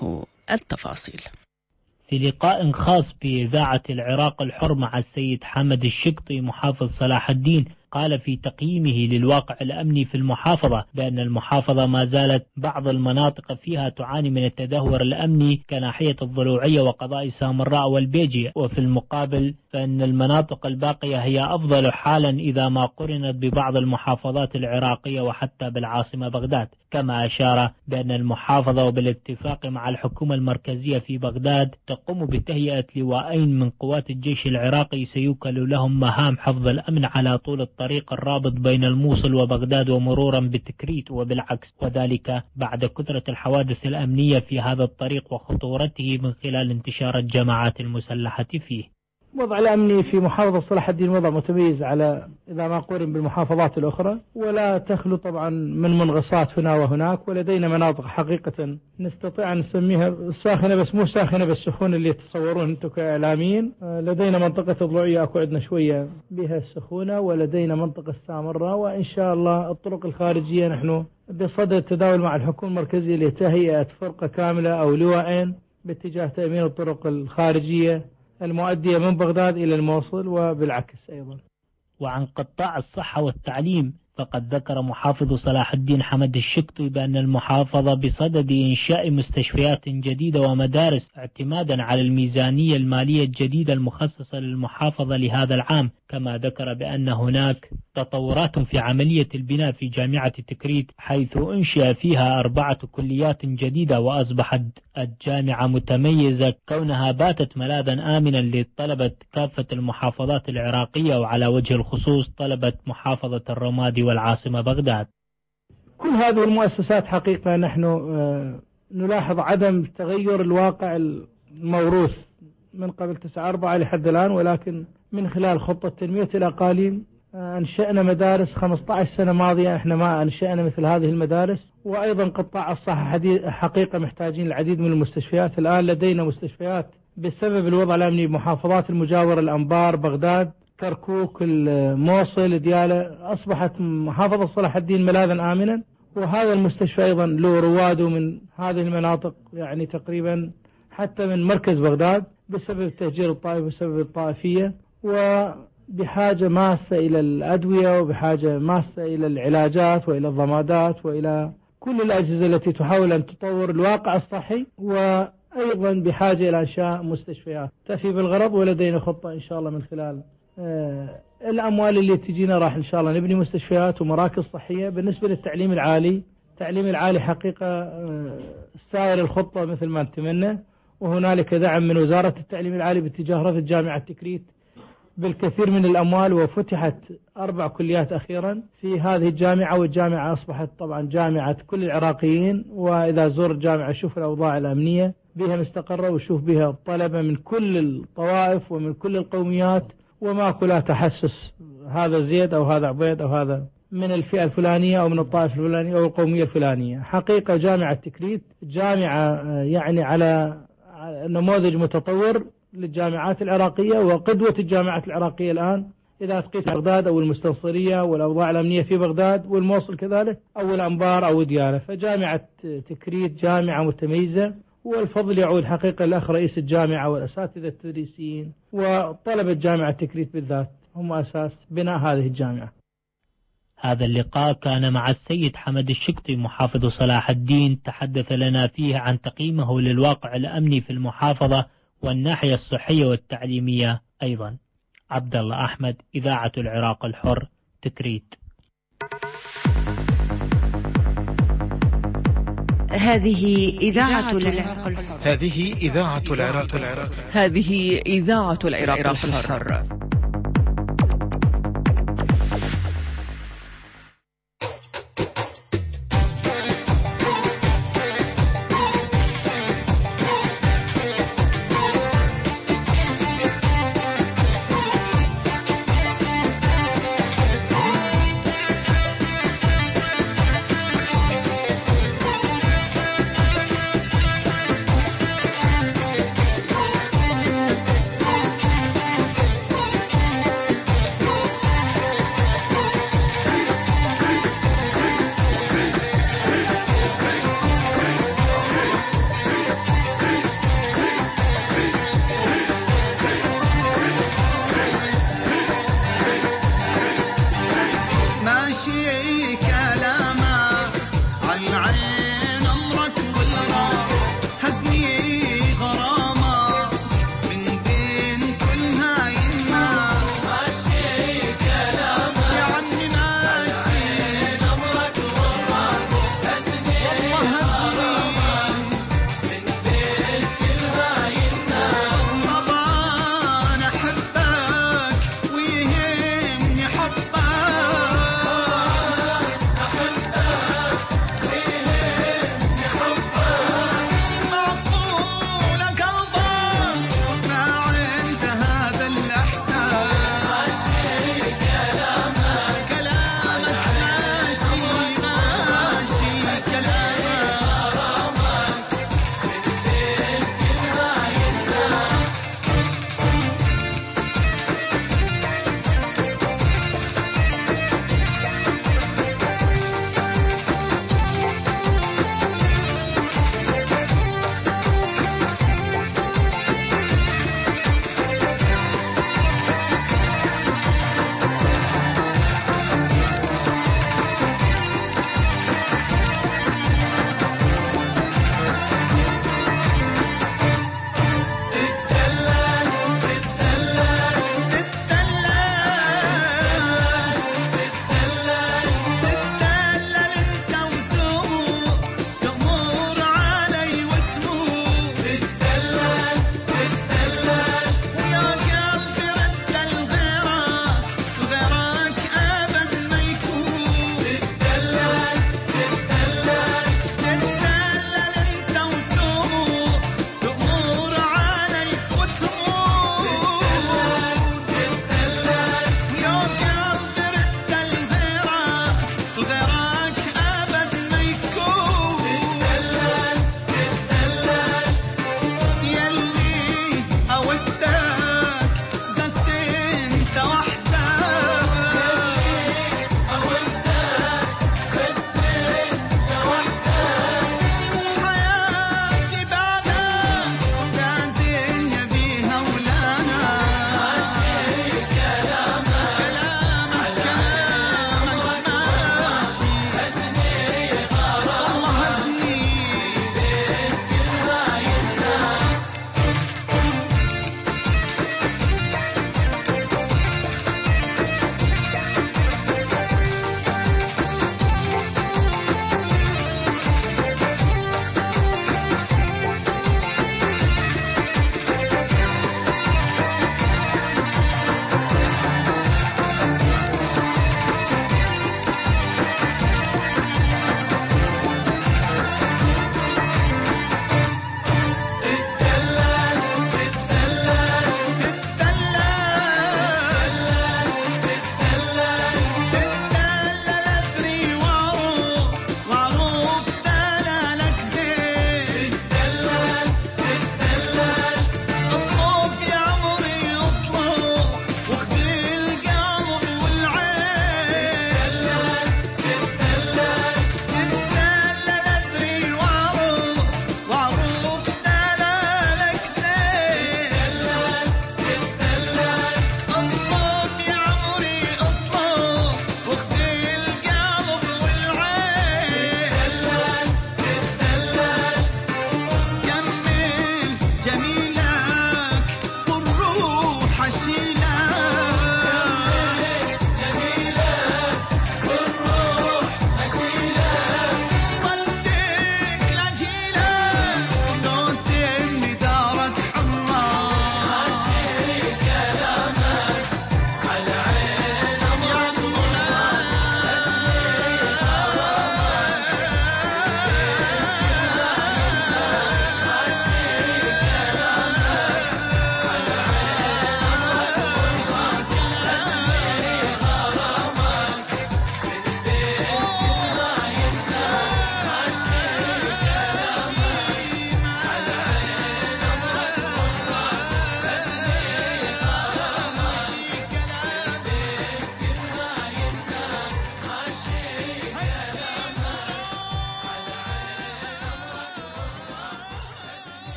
التفاصيل. في لقاء خاص بإذاعة العراق الحر مع السيد حمد الشقطي محافظ صلاح الدين، قال في تقييمه للواقع الأمني في المحافظة بأن المحافظة ما زالت بعض المناطق فيها تعاني من التدهور الأمني كناحية الضلوعية وقضاء سامراء والبيجي، وفي المقابل فإن المناطق الباقية هي أفضل حالا إذا ما قرنت ببعض المحافظات العراقية وحتى بالعاصمة بغداد. كما أشار بأن المحافظة وبالاتفاق مع الحكومة المركزية في بغداد تقوم بتهيئة لواءين من قوات الجيش العراقي سيوكل لهم مهام حفظ الأمن على طول الطريق الرابط بين الموصل وبغداد ومرورا بتكريت وبالعكس، وذلك بعد كثرة الحوادث الأمنية في هذا الطريق وخطورته من خلال انتشار الجماعات المسلحة فيه. الوضع الأمني في محافظة صلاح الدين وضع متميز على إذا ما قارن بالمحافظات الأخرى، ولا تخلو طبعا من منغصات هنا وهناك، ولدينا مناطق حقيقة نستطيع أن نسميها ساخنة، بس مو ساخنة بالسخون اللي تصورون أنتم كإعلاميين. لدينا منطقة الضلوعية أكو عندنا شوية بها السخونة، ولدينا منطقة سامراء، وإن شاء الله الطرق الخارجية نحن بصدد التداول مع الحكومة المركزية لتهيئة فرقة كاملة أو لواءين باتجاه تأمين الطرق الخارجية المؤدية من بغداد إلى الموصل وبالعكس أيضا. وعن قطاع الصحة والتعليم، فقد ذكر محافظ صلاح الدين حمد الشقطي بأن المحافظة بصدد إنشاء مستشفيات جديدة ومدارس اعتمادا على الميزانية المالية الجديدة المخصصة للمحافظة لهذا العام. كما ذكر بأن هناك تطورات في عملية البناء في جامعة تكريت، حيث أنشئ فيها أربعة كليات جديدة، وأصبحت الجامعة متميزة كونها باتت ملاذا آمنا لطلبة كافة المحافظات العراقية، وعلى وجه الخصوص طلبة محافظة الرمادي والعاصمة بغداد. كل هذه المؤسسات حقيقة نحن نلاحظ عدم تغير الواقع الموروث من قبل تسعة أربعة لحد الآن، ولكن من خلال خطة تنمية الأقاليم أنشأنا مدارس خمسة عشر سنة ماضية احنا ما أنشأنا مثل هذه المدارس. وأيضا قطاع الصحة حقيقة محتاجين العديد من المستشفيات. الآن لدينا مستشفيات بسبب الوضع الأمني بمحافظات المجاورة، الأنبار، بغداد، كركوك، الموصل، ديالى، أصبحت محافظة صلاح الدين ملاذا آمنا. وهذا المستشفى أيضا له رواده من هذه المناطق، يعني تقريبا حتى من مركز بغداد بسبب تهجير الطائف وبسبب الطائفية، وبحاجة ماسة إلى الأدوية وبحاجة ماسة إلى العلاجات وإلى الضمادات وإلى كل الأجهزة التي تحاول أن تطور الواقع الصحي، وأيضا بحاجة إلى إنشاء مستشفيات تفي بالغرض. ولدينا خطة إن شاء الله من خلال آه الأموال اللي تجينا راح إن شاء الله نبني مستشفيات ومراكز صحية. بالنسبة للتعليم العالي، التعليم العالي حقيقة آه سائر الخطة مثل ما نتمنى، وهنالك دعم من وزارة التعليم العالي باتجاه رفض جامعة تكريت بالكثير من الأموال، وفتحت أربع كليات أخيرا في هذه الجامعة، والجامعة أصبحت طبعا جامعة كل العراقيين. وإذا زور الجامعة شوف الأوضاع الأمنية بها مستقرة، وشوف بها الطلبة من كل الطوائف ومن كل القوميات، وما كلها تحسس هذا زيد أو هذا عبيد أو هذا من الفئة الفلانية أو من الطائفة الفلانية أو القومية الفلانية. حقيقة جامعة تكريت جامعة يعني على نموذج متطور للجامعات العراقية وقدوة الجامعات العراقية الآن، إذا تقيس بغداد أو المستنصرية والأوضاع الأمنية في بغداد والموصل كذلك أو الأنبار أو ديالى. فجامعة تكريت جامعة متميزة، والفضل يعود حقيقة لأخ رئيس الجامعة والأساتذة التدريسيين وطلبة جامعة تكريت بالذات، هم أساس بناء هذه الجامعة. هذا اللقاء كان مع السيد حمد الشقطي محافظ صلاح الدين، تحدث لنا فيه عن تقييمه للواقع الأمني في المحافظة والناحية الصحية والتعليمية أيضا. عبد الله أحمد، إذاعة العراق الحر، تكريت. هذه إذاعة العراق الحر. هذه إذاعة العراق الحر. هذه إذاعة العراق الحر.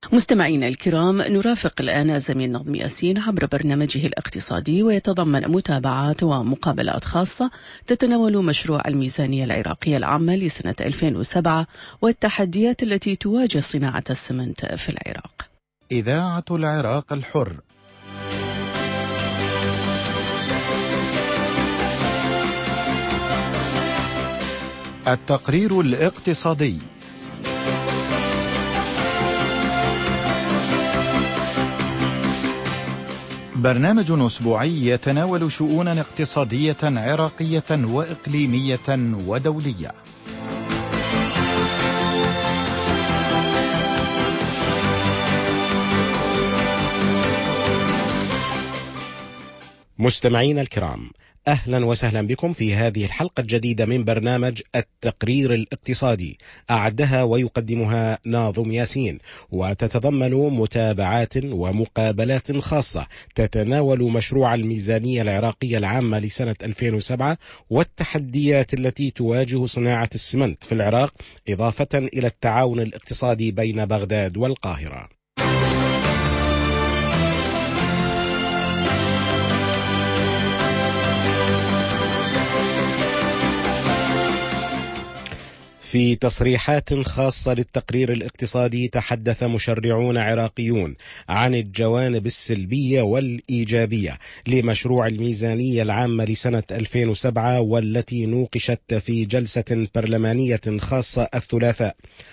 مستمعينا الكرام، نرافق الآن زميل نظم ياسين عبر برنامجه الاقتصادي، ويتضمن متابعات ومقابلات خاصة تتناول مشروع الميزانية العراقية العامة لسنة ألفين وسبعة والتحديات التي تواجه صناعة السمنت في العراق. إذاعة العراق الحر. التقرير الاقتصادي. برنامج أسبوعي يتناول شؤونا اقتصادية عراقية وإقليمية ودولية. مستمعين الكرام، أهلا وسهلا بكم في هذه الحلقة الجديدة من برنامج التقرير الاقتصادي، أعدها ويقدمها ناظم ياسين، وتتضمن متابعات ومقابلات خاصة تتناول مشروع الميزانية العراقية العامة لسنة ألفين وسبعة والتحديات التي تواجه صناعة السمنت في العراق، إضافة إلى التعاون الاقتصادي بين بغداد والقاهرة. في تصريحات خاصة للتقرير الاقتصادي تحدث مشرعون عراقيون عن الجوانب السلبية والإيجابية لمشروع الميزانية العامة لسنة ألفين وسبعة والتي نوقشت في جلسة برلمانية خاصة الثلاثاء.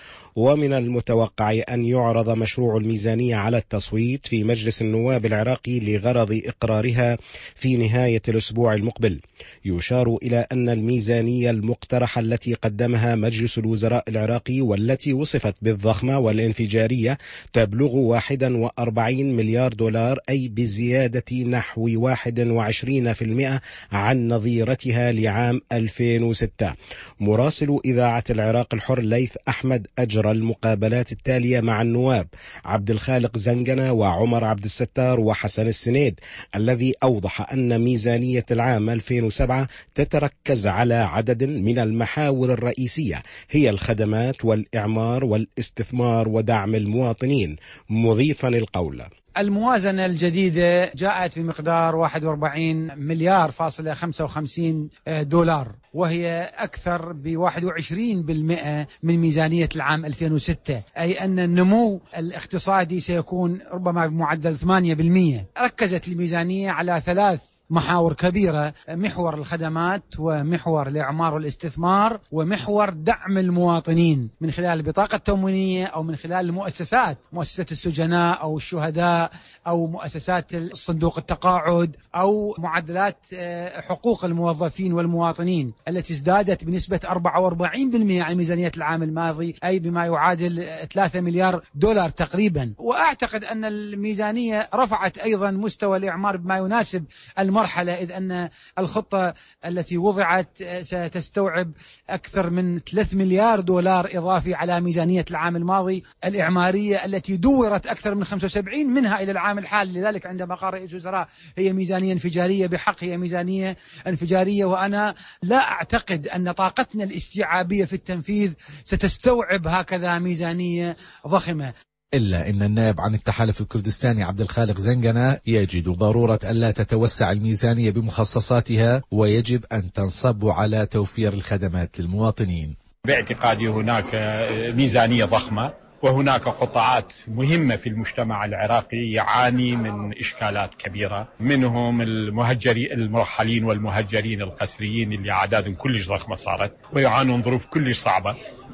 ومن المتوقع أن يعرض مشروع الميزانية على التصويت في مجلس النواب العراقي لغرض إقرارها في نهاية الأسبوع المقبل. يشار إلى أن الميزانية المقترحة التي قدمها مجلس الوزراء العراقي والتي وصفت بالضخمة والانفجارية تبلغ واحد وأربعين مليار دولار، أي بزيادة نحو واحد وعشرين بالمئة عن نظيرتها لعام ألفين وستة. مراسل إذاعة العراق الحر ليث أحمد أجرى المقابلات التالية مع النواب عبد الخالق زنجنة وعمر عبد الستار وحسن السنيد، الذي أوضح أن ميزانية العام ألفين وسبعة تتركز على عدد من المحاور الرئيسية، هي الخدمات والإعمار والاستثمار ودعم المواطنين، مضيفا القول: الموازنة الجديدة جاءت بمقدار واحد وأربعين مليار فاصلة خمسة وخمسين دولار، وهي أكثر ب واحد وعشرين بالمئة من ميزانية العام ألفين وستة، أي أن النمو الاقتصادي سيكون ربما بمعدل ثمانية بالمئة. ركزت الميزانية على ثلاث محاور كبيرة: محور الخدمات، ومحور الإعمار والاستثمار، ومحور دعم المواطنين من خلال البطاقة التموينية أو من خلال المؤسسات، مؤسسة السجناء أو الشهداء أو مؤسسات الصندوق التقاعد أو معدلات حقوق الموظفين والمواطنين التي ازدادت بنسبة أربعة وأربعين بالمئة عن ميزانية العام الماضي، أي بما يعادل ثلاثة مليار دولار تقريبا. وأعتقد أن الميزانية رفعت أيضا مستوى الإعمار بما يناسب المرحلة، إذ أن الخطة التي وضعت ستستوعب أكثر من ثلاثة مليار دولار إضافي على ميزانية العام الماضي الإعمارية التي دورت أكثر من خمسة وسبعين منها إلى العام الحالي. لذلك عندما قال رئيس الوزراء هي ميزانية انفجارية، بحق هي ميزانية انفجارية، وأنا لا أعتقد أن طاقتنا الاستيعابية في التنفيذ ستستوعب هكذا ميزانية ضخمة. إلا أن النائب عن التحالف الكردستاني عبد الخالق زنجنة يجد ضرورة ألا تتوسع الميزانية بمخصصاتها، ويجب أن تنصب على توفير الخدمات للمواطنين. باعتقادي هناك ميزانية ضخمة، وهناك قطاعات مهمة في المجتمع العراقي يعاني من إشكالات كبيرة، منهم المهجرين المرحلين والمهجرين القسريين اللي أعدادهم كلش ضخمة صارت ويعانون ظروف كلش صعبة،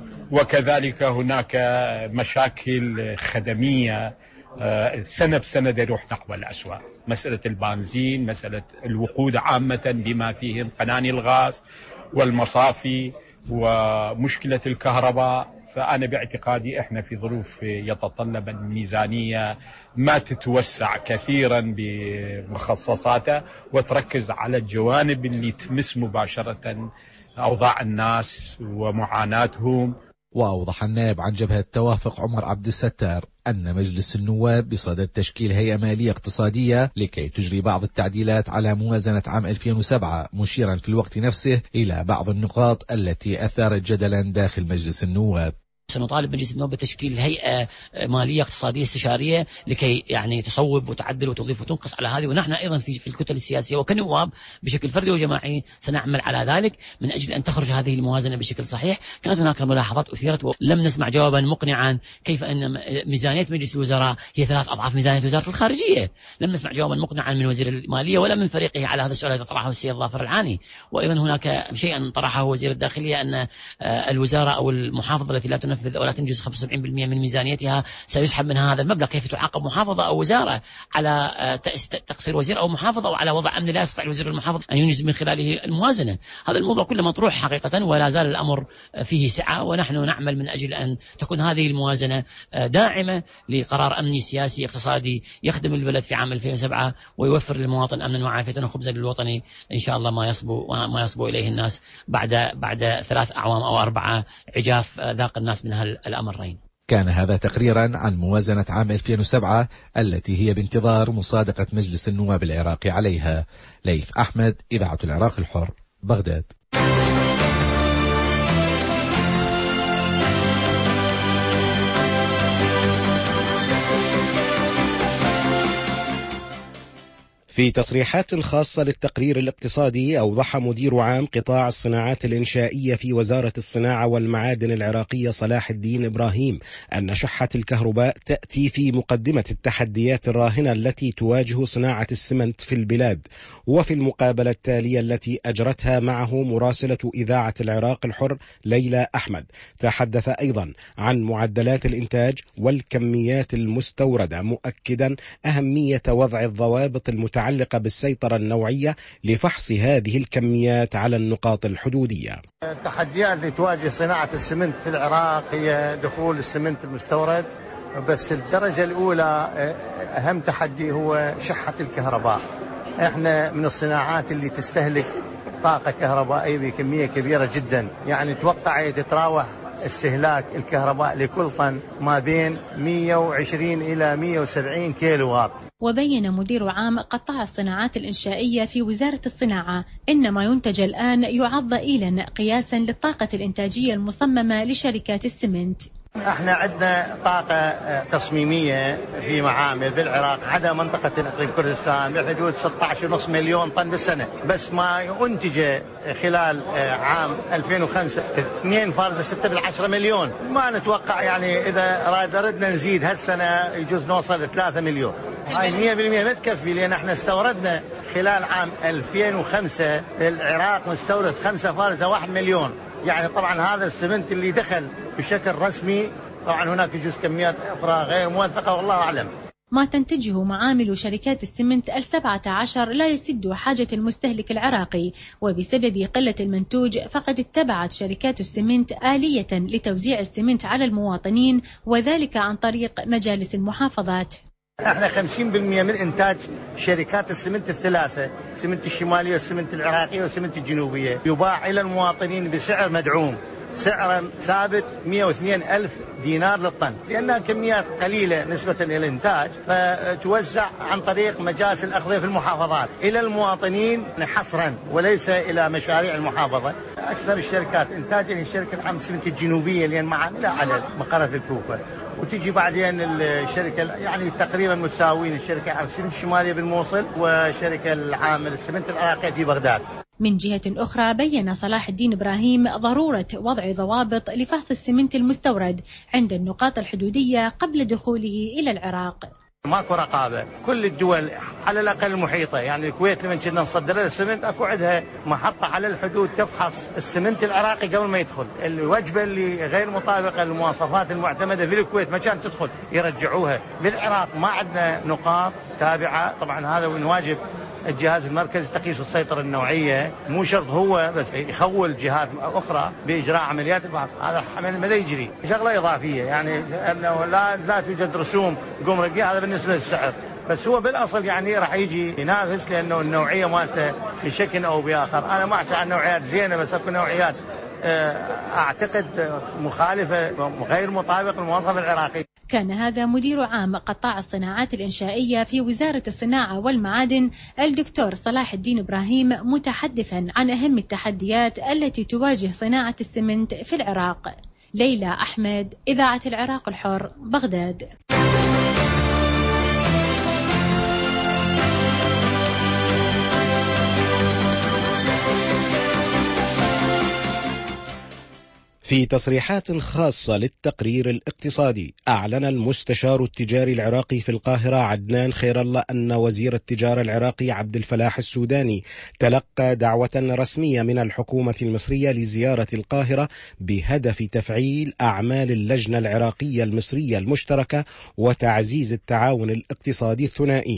وكذلك هناك مشاكل خدمية سنة بسنة يروح نحو الأسوأ، مسألة البنزين، مسألة الوقود عامة بما فيهم قناني الغاز والمصافي ومشكلة الكهرباء. فأنا باعتقادي إحنا في ظروف يتطلب الميزانية ما تتوسع كثيرا بمخصصاتها وتركز على الجوانب اللي تمس مباشرة أوضاع الناس ومعاناتهم. وأوضح النائب عن جبهة التوافق عمر عبد الستار أن مجلس النواب بصدد تشكيل هيئة مالية اقتصادية لكي تجري بعض التعديلات على موازنة عام ألفين وسبعة، مشيرا في الوقت نفسه إلى بعض النقاط التي أثارت جدلا داخل مجلس النواب. سنطالب مجلس النواب بتشكيل هيئة مالية اقتصادية استشارية لكي يعني تصوب وتعدل وتضيف وتنقص على هذه. ونحن أيضا في في الكتل السياسية وكنواب بشكل فردي وجماعي سنعمل على ذلك من أجل أن تخرج هذه الموازنة بشكل صحيح. كانت هناك ملاحظات أثيرت ولم نسمع جوابا مقنعا كيف أن ميزانية مجلس الوزراء هي ثلاث أضعاف ميزانية وزارة الخارجية. لم نسمع جوابا مقنعا من وزير المالية ولا من فريقه على هذا السؤال الذي طرحه السيد ظافر العاني. وأيضا هناك شيئا طرحه وزير الداخلية أن الوزارة أو المحافظة التي لا تنفذ أو لا تنجز خمسة وسبعين بالمئة من ميزانيتها سيسحب منها هذا المبلغ. كيف تعاقب محافظة أو وزارة على تقصير وزير أو محافظة أو على وضع أمن لا يستطيع الوزير المحافظ أن ينجز من خلاله الموازنة؟ هذا الموضوع كله مطروح حقيقة ولا زال الأمر فيه سعة، ونحن نعمل من أجل أن تكون هذه الموازنة داعمة لقرار أمني سياسي اقتصادي يخدم البلد في عام ألفين وسبعة ويوفر للمواطن أمنا وعافية وخبزا للوطني إن شاء الله ما يصبو ما يصبو إليه الناس بعد بعد ثلاث أعوام أو أربعة عجاف ذاق الناس من هالأمرين. كان هذا تقريرا عن موازنة عام ألفين وسبعة التي هي بانتظار مصادقة مجلس النواب العراقي عليها. ليث أحمد، إذاعة العراق الحر، بغداد. في تصريحات خاصة للتقرير الاقتصادي أوضح مدير عام قطاع الصناعات الإنشائية في وزارة الصناعة والمعادن العراقية صلاح الدين إبراهيم أن شحة الكهرباء تأتي في مقدمة التحديات الراهنة التي تواجه صناعة السمنت في البلاد. وفي المقابلة التالية التي أجرتها معه مراسلة إذاعة العراق الحر ليلى أحمد تحدث أيضا عن معدلات الإنتاج والكميات المستوردة، مؤكدا أهمية وضع الضوابط المتعلقة متعلقة بالسيطرة النوعية لفحص هذه الكميات على النقاط الحدودية. التحديات اللي تواجه صناعة السمنت في العراق هي دخول السمنت المستورد، بس الدرجة الأولى أهم تحدي هو شحة الكهرباء. احنا من الصناعات اللي تستهلك طاقة كهربائية بكمية كبيرة جدا، يعني توقع تتراوح استهلاك الكهرباء لكل طن ما بين مئة وعشرين إلى مئة وسبعين كيلو واط. وبين مدير عام قطاع الصناعات الإنشائية في وزارة الصناعة إن ما ينتج الآن يعد ضئيلا قياسا للطاقة الإنتاجية المصممة لشركات السمنت. احنا عندنا طاقة تصميمية في معامل بالعراق عدا منطقة اقليم كردستان بحدود ستة عشر فاصلة خمسة مليون طن بالسنة، بس ما أنتج خلال عام ألفين وخمسة اثنين فاصلة ستة بالعشرة مليون. ما نتوقع يعني إذا ردنا نزيد هالسنة يجوز نوصل ثلاثة مليون. هاي مئة بالمئة ما تكفي، لأن احنا استوردنا خلال عام ألفين وخمسة العراق مستورد خمسة فاصلة واحد مليون. يعني طبعا هذا السمنت اللي دخل بشكل رسمي، طبعا هناك يجوز كميات أخرى غير موثقة والله أعلم. ما تنتجه معامل شركات السمنت السبعة عشر لا يسد حاجة المستهلك العراقي، وبسبب قلة المنتوج فقد اتبعت شركات السمنت آلية لتوزيع السمنت على المواطنين، وذلك عن طريق مجالس المحافظات. احنا خمسين بالمئة من انتاج شركات السمنت الثلاثة، السمنت الشمالية والسمنت العراقية والسمنت الجنوبية، يباع الى المواطنين بسعر مدعوم، سعر ثابت مئة واثنين ألف دينار للطن، لأنها كميات قليلة نسبة إلى الإنتاج، فتوزع عن طريق مجالس الأخذية في المحافظات إلى المواطنين حصرا وليس إلى مشاريع المحافظة. أكثر الشركات إنتاجا هي الشركة العامة السمنت الجنوبية اللي معاملها عدد مقرها في الكوفة، وتجي بعدين الشركة يعني تقريبا متساويين، الشركة العامة السمنت الشمالية بالموصل والشركة العامة السمنت العراقية في بغداد. من جهة أخرى بيّن صلاح الدين إبراهيم ضرورة وضع ضوابط لفحص السمنت المستورد عند النقاط الحدودية قبل دخوله إلى العراق. ماكو رقابة، كل الدول على الأقل المحيطة، يعني الكويت لما كنا نصدر لها السمنت أكو عندها محطة على الحدود تفحص السمنت العراقي قبل ما يدخل. الوجبة اللي غير مطابقة للمواصفات المعتمدة في الكويت ما كانت تدخل يرجعوها. بالعراق ما عندنا نقاط تابعة، طبعا هذا من واجب الجهاز المركزي تقييس السيطرة النوعية، مو شرط هو بس يخول جهات أخرى بإجراء عمليات الفحص، هذا عمل ماذا يجري. شغلة إضافية يعني أنه لا لا توجد رسوم جمركية، هذا بالنسبة للسعر، بس هو بالأصل يعني راح يجي ينافس لأنه النوعية مالته بشكل أو بآخر. أنا ما أحكي عن نوعيات زينة، بس أكو نوعيات أعتقد مخالفة غير مطابقة للمواصفات العراقية. كان هذا مدير عام قطاع الصناعات الإنشائية في وزارة الصناعة والمعادن الدكتور صلاح الدين إبراهيم متحدثا عن أهم التحديات التي تواجه صناعة السمنت في العراق. ليلى أحمد، إذاعة العراق الحر، بغداد. في تصريحات خاصة للتقرير الاقتصادي، أعلن المستشار التجاري العراقي في القاهرة عدنان خير الله أن وزير التجارة العراقي عبد الفلاح السوداني تلقى دعوة رسمية من الحكومة المصرية لزيارة القاهرة بهدف تفعيل أعمال اللجنة العراقية المصرية المشتركة وتعزيز التعاون الاقتصادي الثنائي.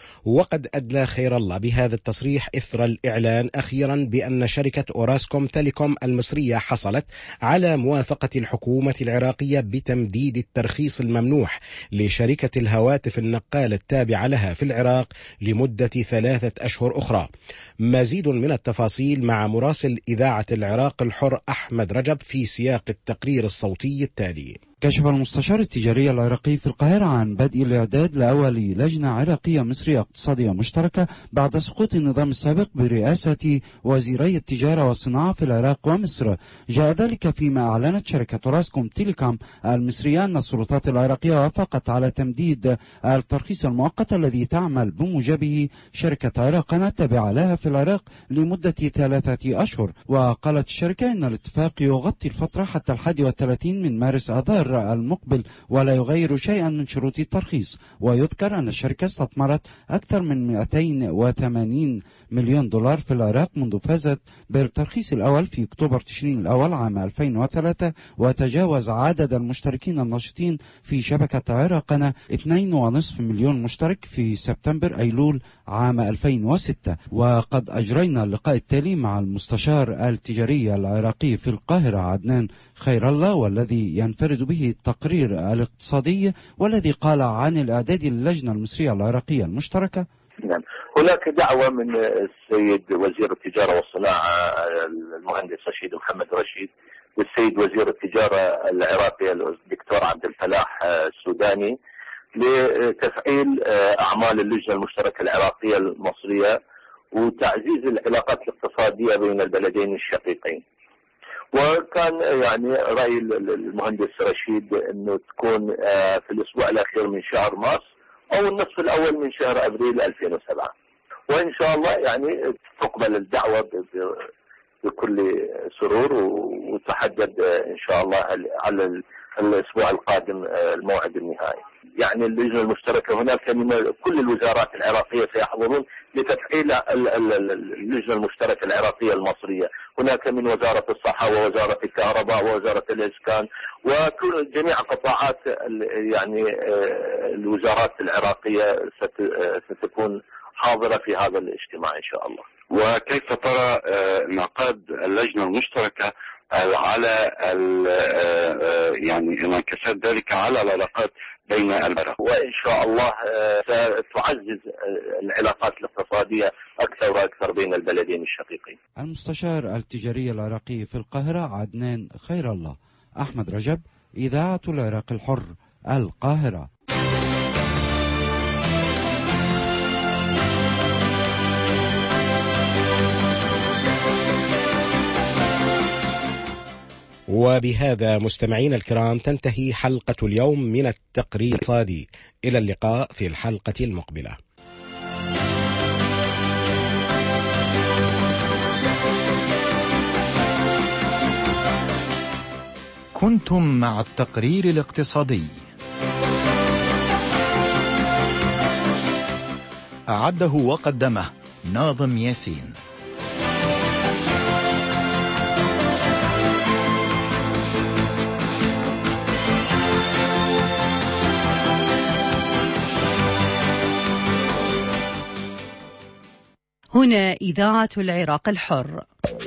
وقد أدلى خير الله بهذا التصريح إثر الإعلان أخيرا بأن شركة أوراسكوم تيليكوم المصرية حصلت على موافقة الحكومة العراقية بتمديد الترخيص الممنوح لشركة الهواتف النقال التابعة لها في العراق لمدة ثلاثة أشهر أخرى. مزيد من التفاصيل مع مراسل إذاعة العراق الحر أحمد رجب في سياق التقرير الصوتي التالي. كشف المستشار التجاري العراقي في القاهرة عن بدء الإعداد لأول لجنة عراقية مصرية اقتصادية مشتركة بعد سقوط النظام السابق برئاسة وزيري التجارة والصناعة في العراق ومصر. جاء ذلك فيما أعلنت شركة أوراسكوم تيليكوم المصرية أن السلطات العراقية وافقت على تمديد الترخيص المؤقت الذي تعمل بموجبه شركة عراقنا التابعة لها في العراق لمدة ثلاثة أشهر. وقالت الشركة أن الاتفاق يغطي الفترة حتى الحادي والثلاثين من مارس آذار المقبل ولا يغير شيئا من شروط الترخيص. ويذكر أن الشركة استثمرت أكثر من مئتين وثمانين مليون دولار في العراق منذ فازت بالترخيص الأول في أكتوبر تشرين الأول عام ألفين وثلاثة، وتجاوز عدد المشتركين الناشطين في شبكة عراقنا اثنين ونصف مليون مشترك في سبتمبر أيلول عام ألفين وستة. وقد أجرينا اللقاء التالي مع المستشار التجاري العراقي في القاهرة عدنان خير الله، والذي ينفرد به التقرير الاقتصادي، والذي قال عن الإعداد للجنة المصرية العراقية المشتركة. نعم، هناك دعوة من السيد وزير التجارة والصناعة المهندس رشيد محمد رشيد والسيد وزير التجارة العراقي الدكتور عبد الفلاح السوداني لتفعيل أعمال اللجنة المشتركة العراقية المصرية وتعزيز العلاقات الاقتصادية بين البلدين الشقيقين. وكان يعني رأي المهندس رشيد أنه تكون في الأسبوع الأخير من شهر مارس أو النصف الأول من شهر أبريل ألفين وسبعة، وإن شاء الله يعني تقبل الدعوة بكل سرور وتحدد إن شاء الله على الأسبوع القادم الموعد النهائي. يعني اللجنة المشتركة هناك من كل الوزارات العراقية سيحضرون لتفعيل اللجنة المشتركة العراقية المصرية. هناك من وزارة الصحة ووزارة الكهرباء ووزارة الإسكان وكل جميع قطاعات يعني الوزارات العراقية ستكون حاضرة في هذا الاجتماع إن شاء الله. وكيف ترى انعقاد اللجنة المشتركة على يعني انعكاسات ذلك على العلاقات بين العراق؟ وإن شاء الله ستعزز العلاقات الاقتصادية أكثر وأكثر بين البلدين الشقيقين. المستشار التجاري العراقي في القاهرة عدنان خير الله. أحمد رجب، إذاعة العراق الحر، القاهرة. وبهذا مستمعين الكرام تنتهي حلقة اليوم من التقرير الاقتصادي. إلى اللقاء في الحلقة المقبلة. كنتم مع التقرير الاقتصادي، أعده وقدمه ناظم ياسين. هنا إذاعة العراق الحر.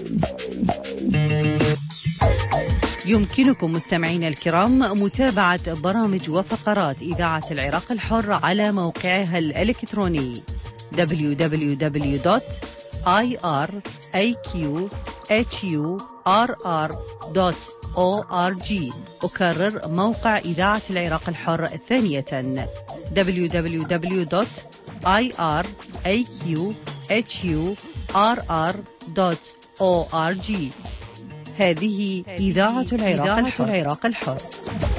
يمكنكم مستمعين الكرام متابعة برامج وفقرات إذاعة العراق الحر على موقعها الإلكتروني دبليو دبليو دبليو دوت آي آر إيه كيو إتش يو آر آر دوت أو آر جي. أكرر موقع إذاعة العراق الحر ثانية دبليو دبليو دبليو دوت آي آر إيه كيو إتش يو آر آر دوت أو آر جي. هذه إذاعة العراق الحر.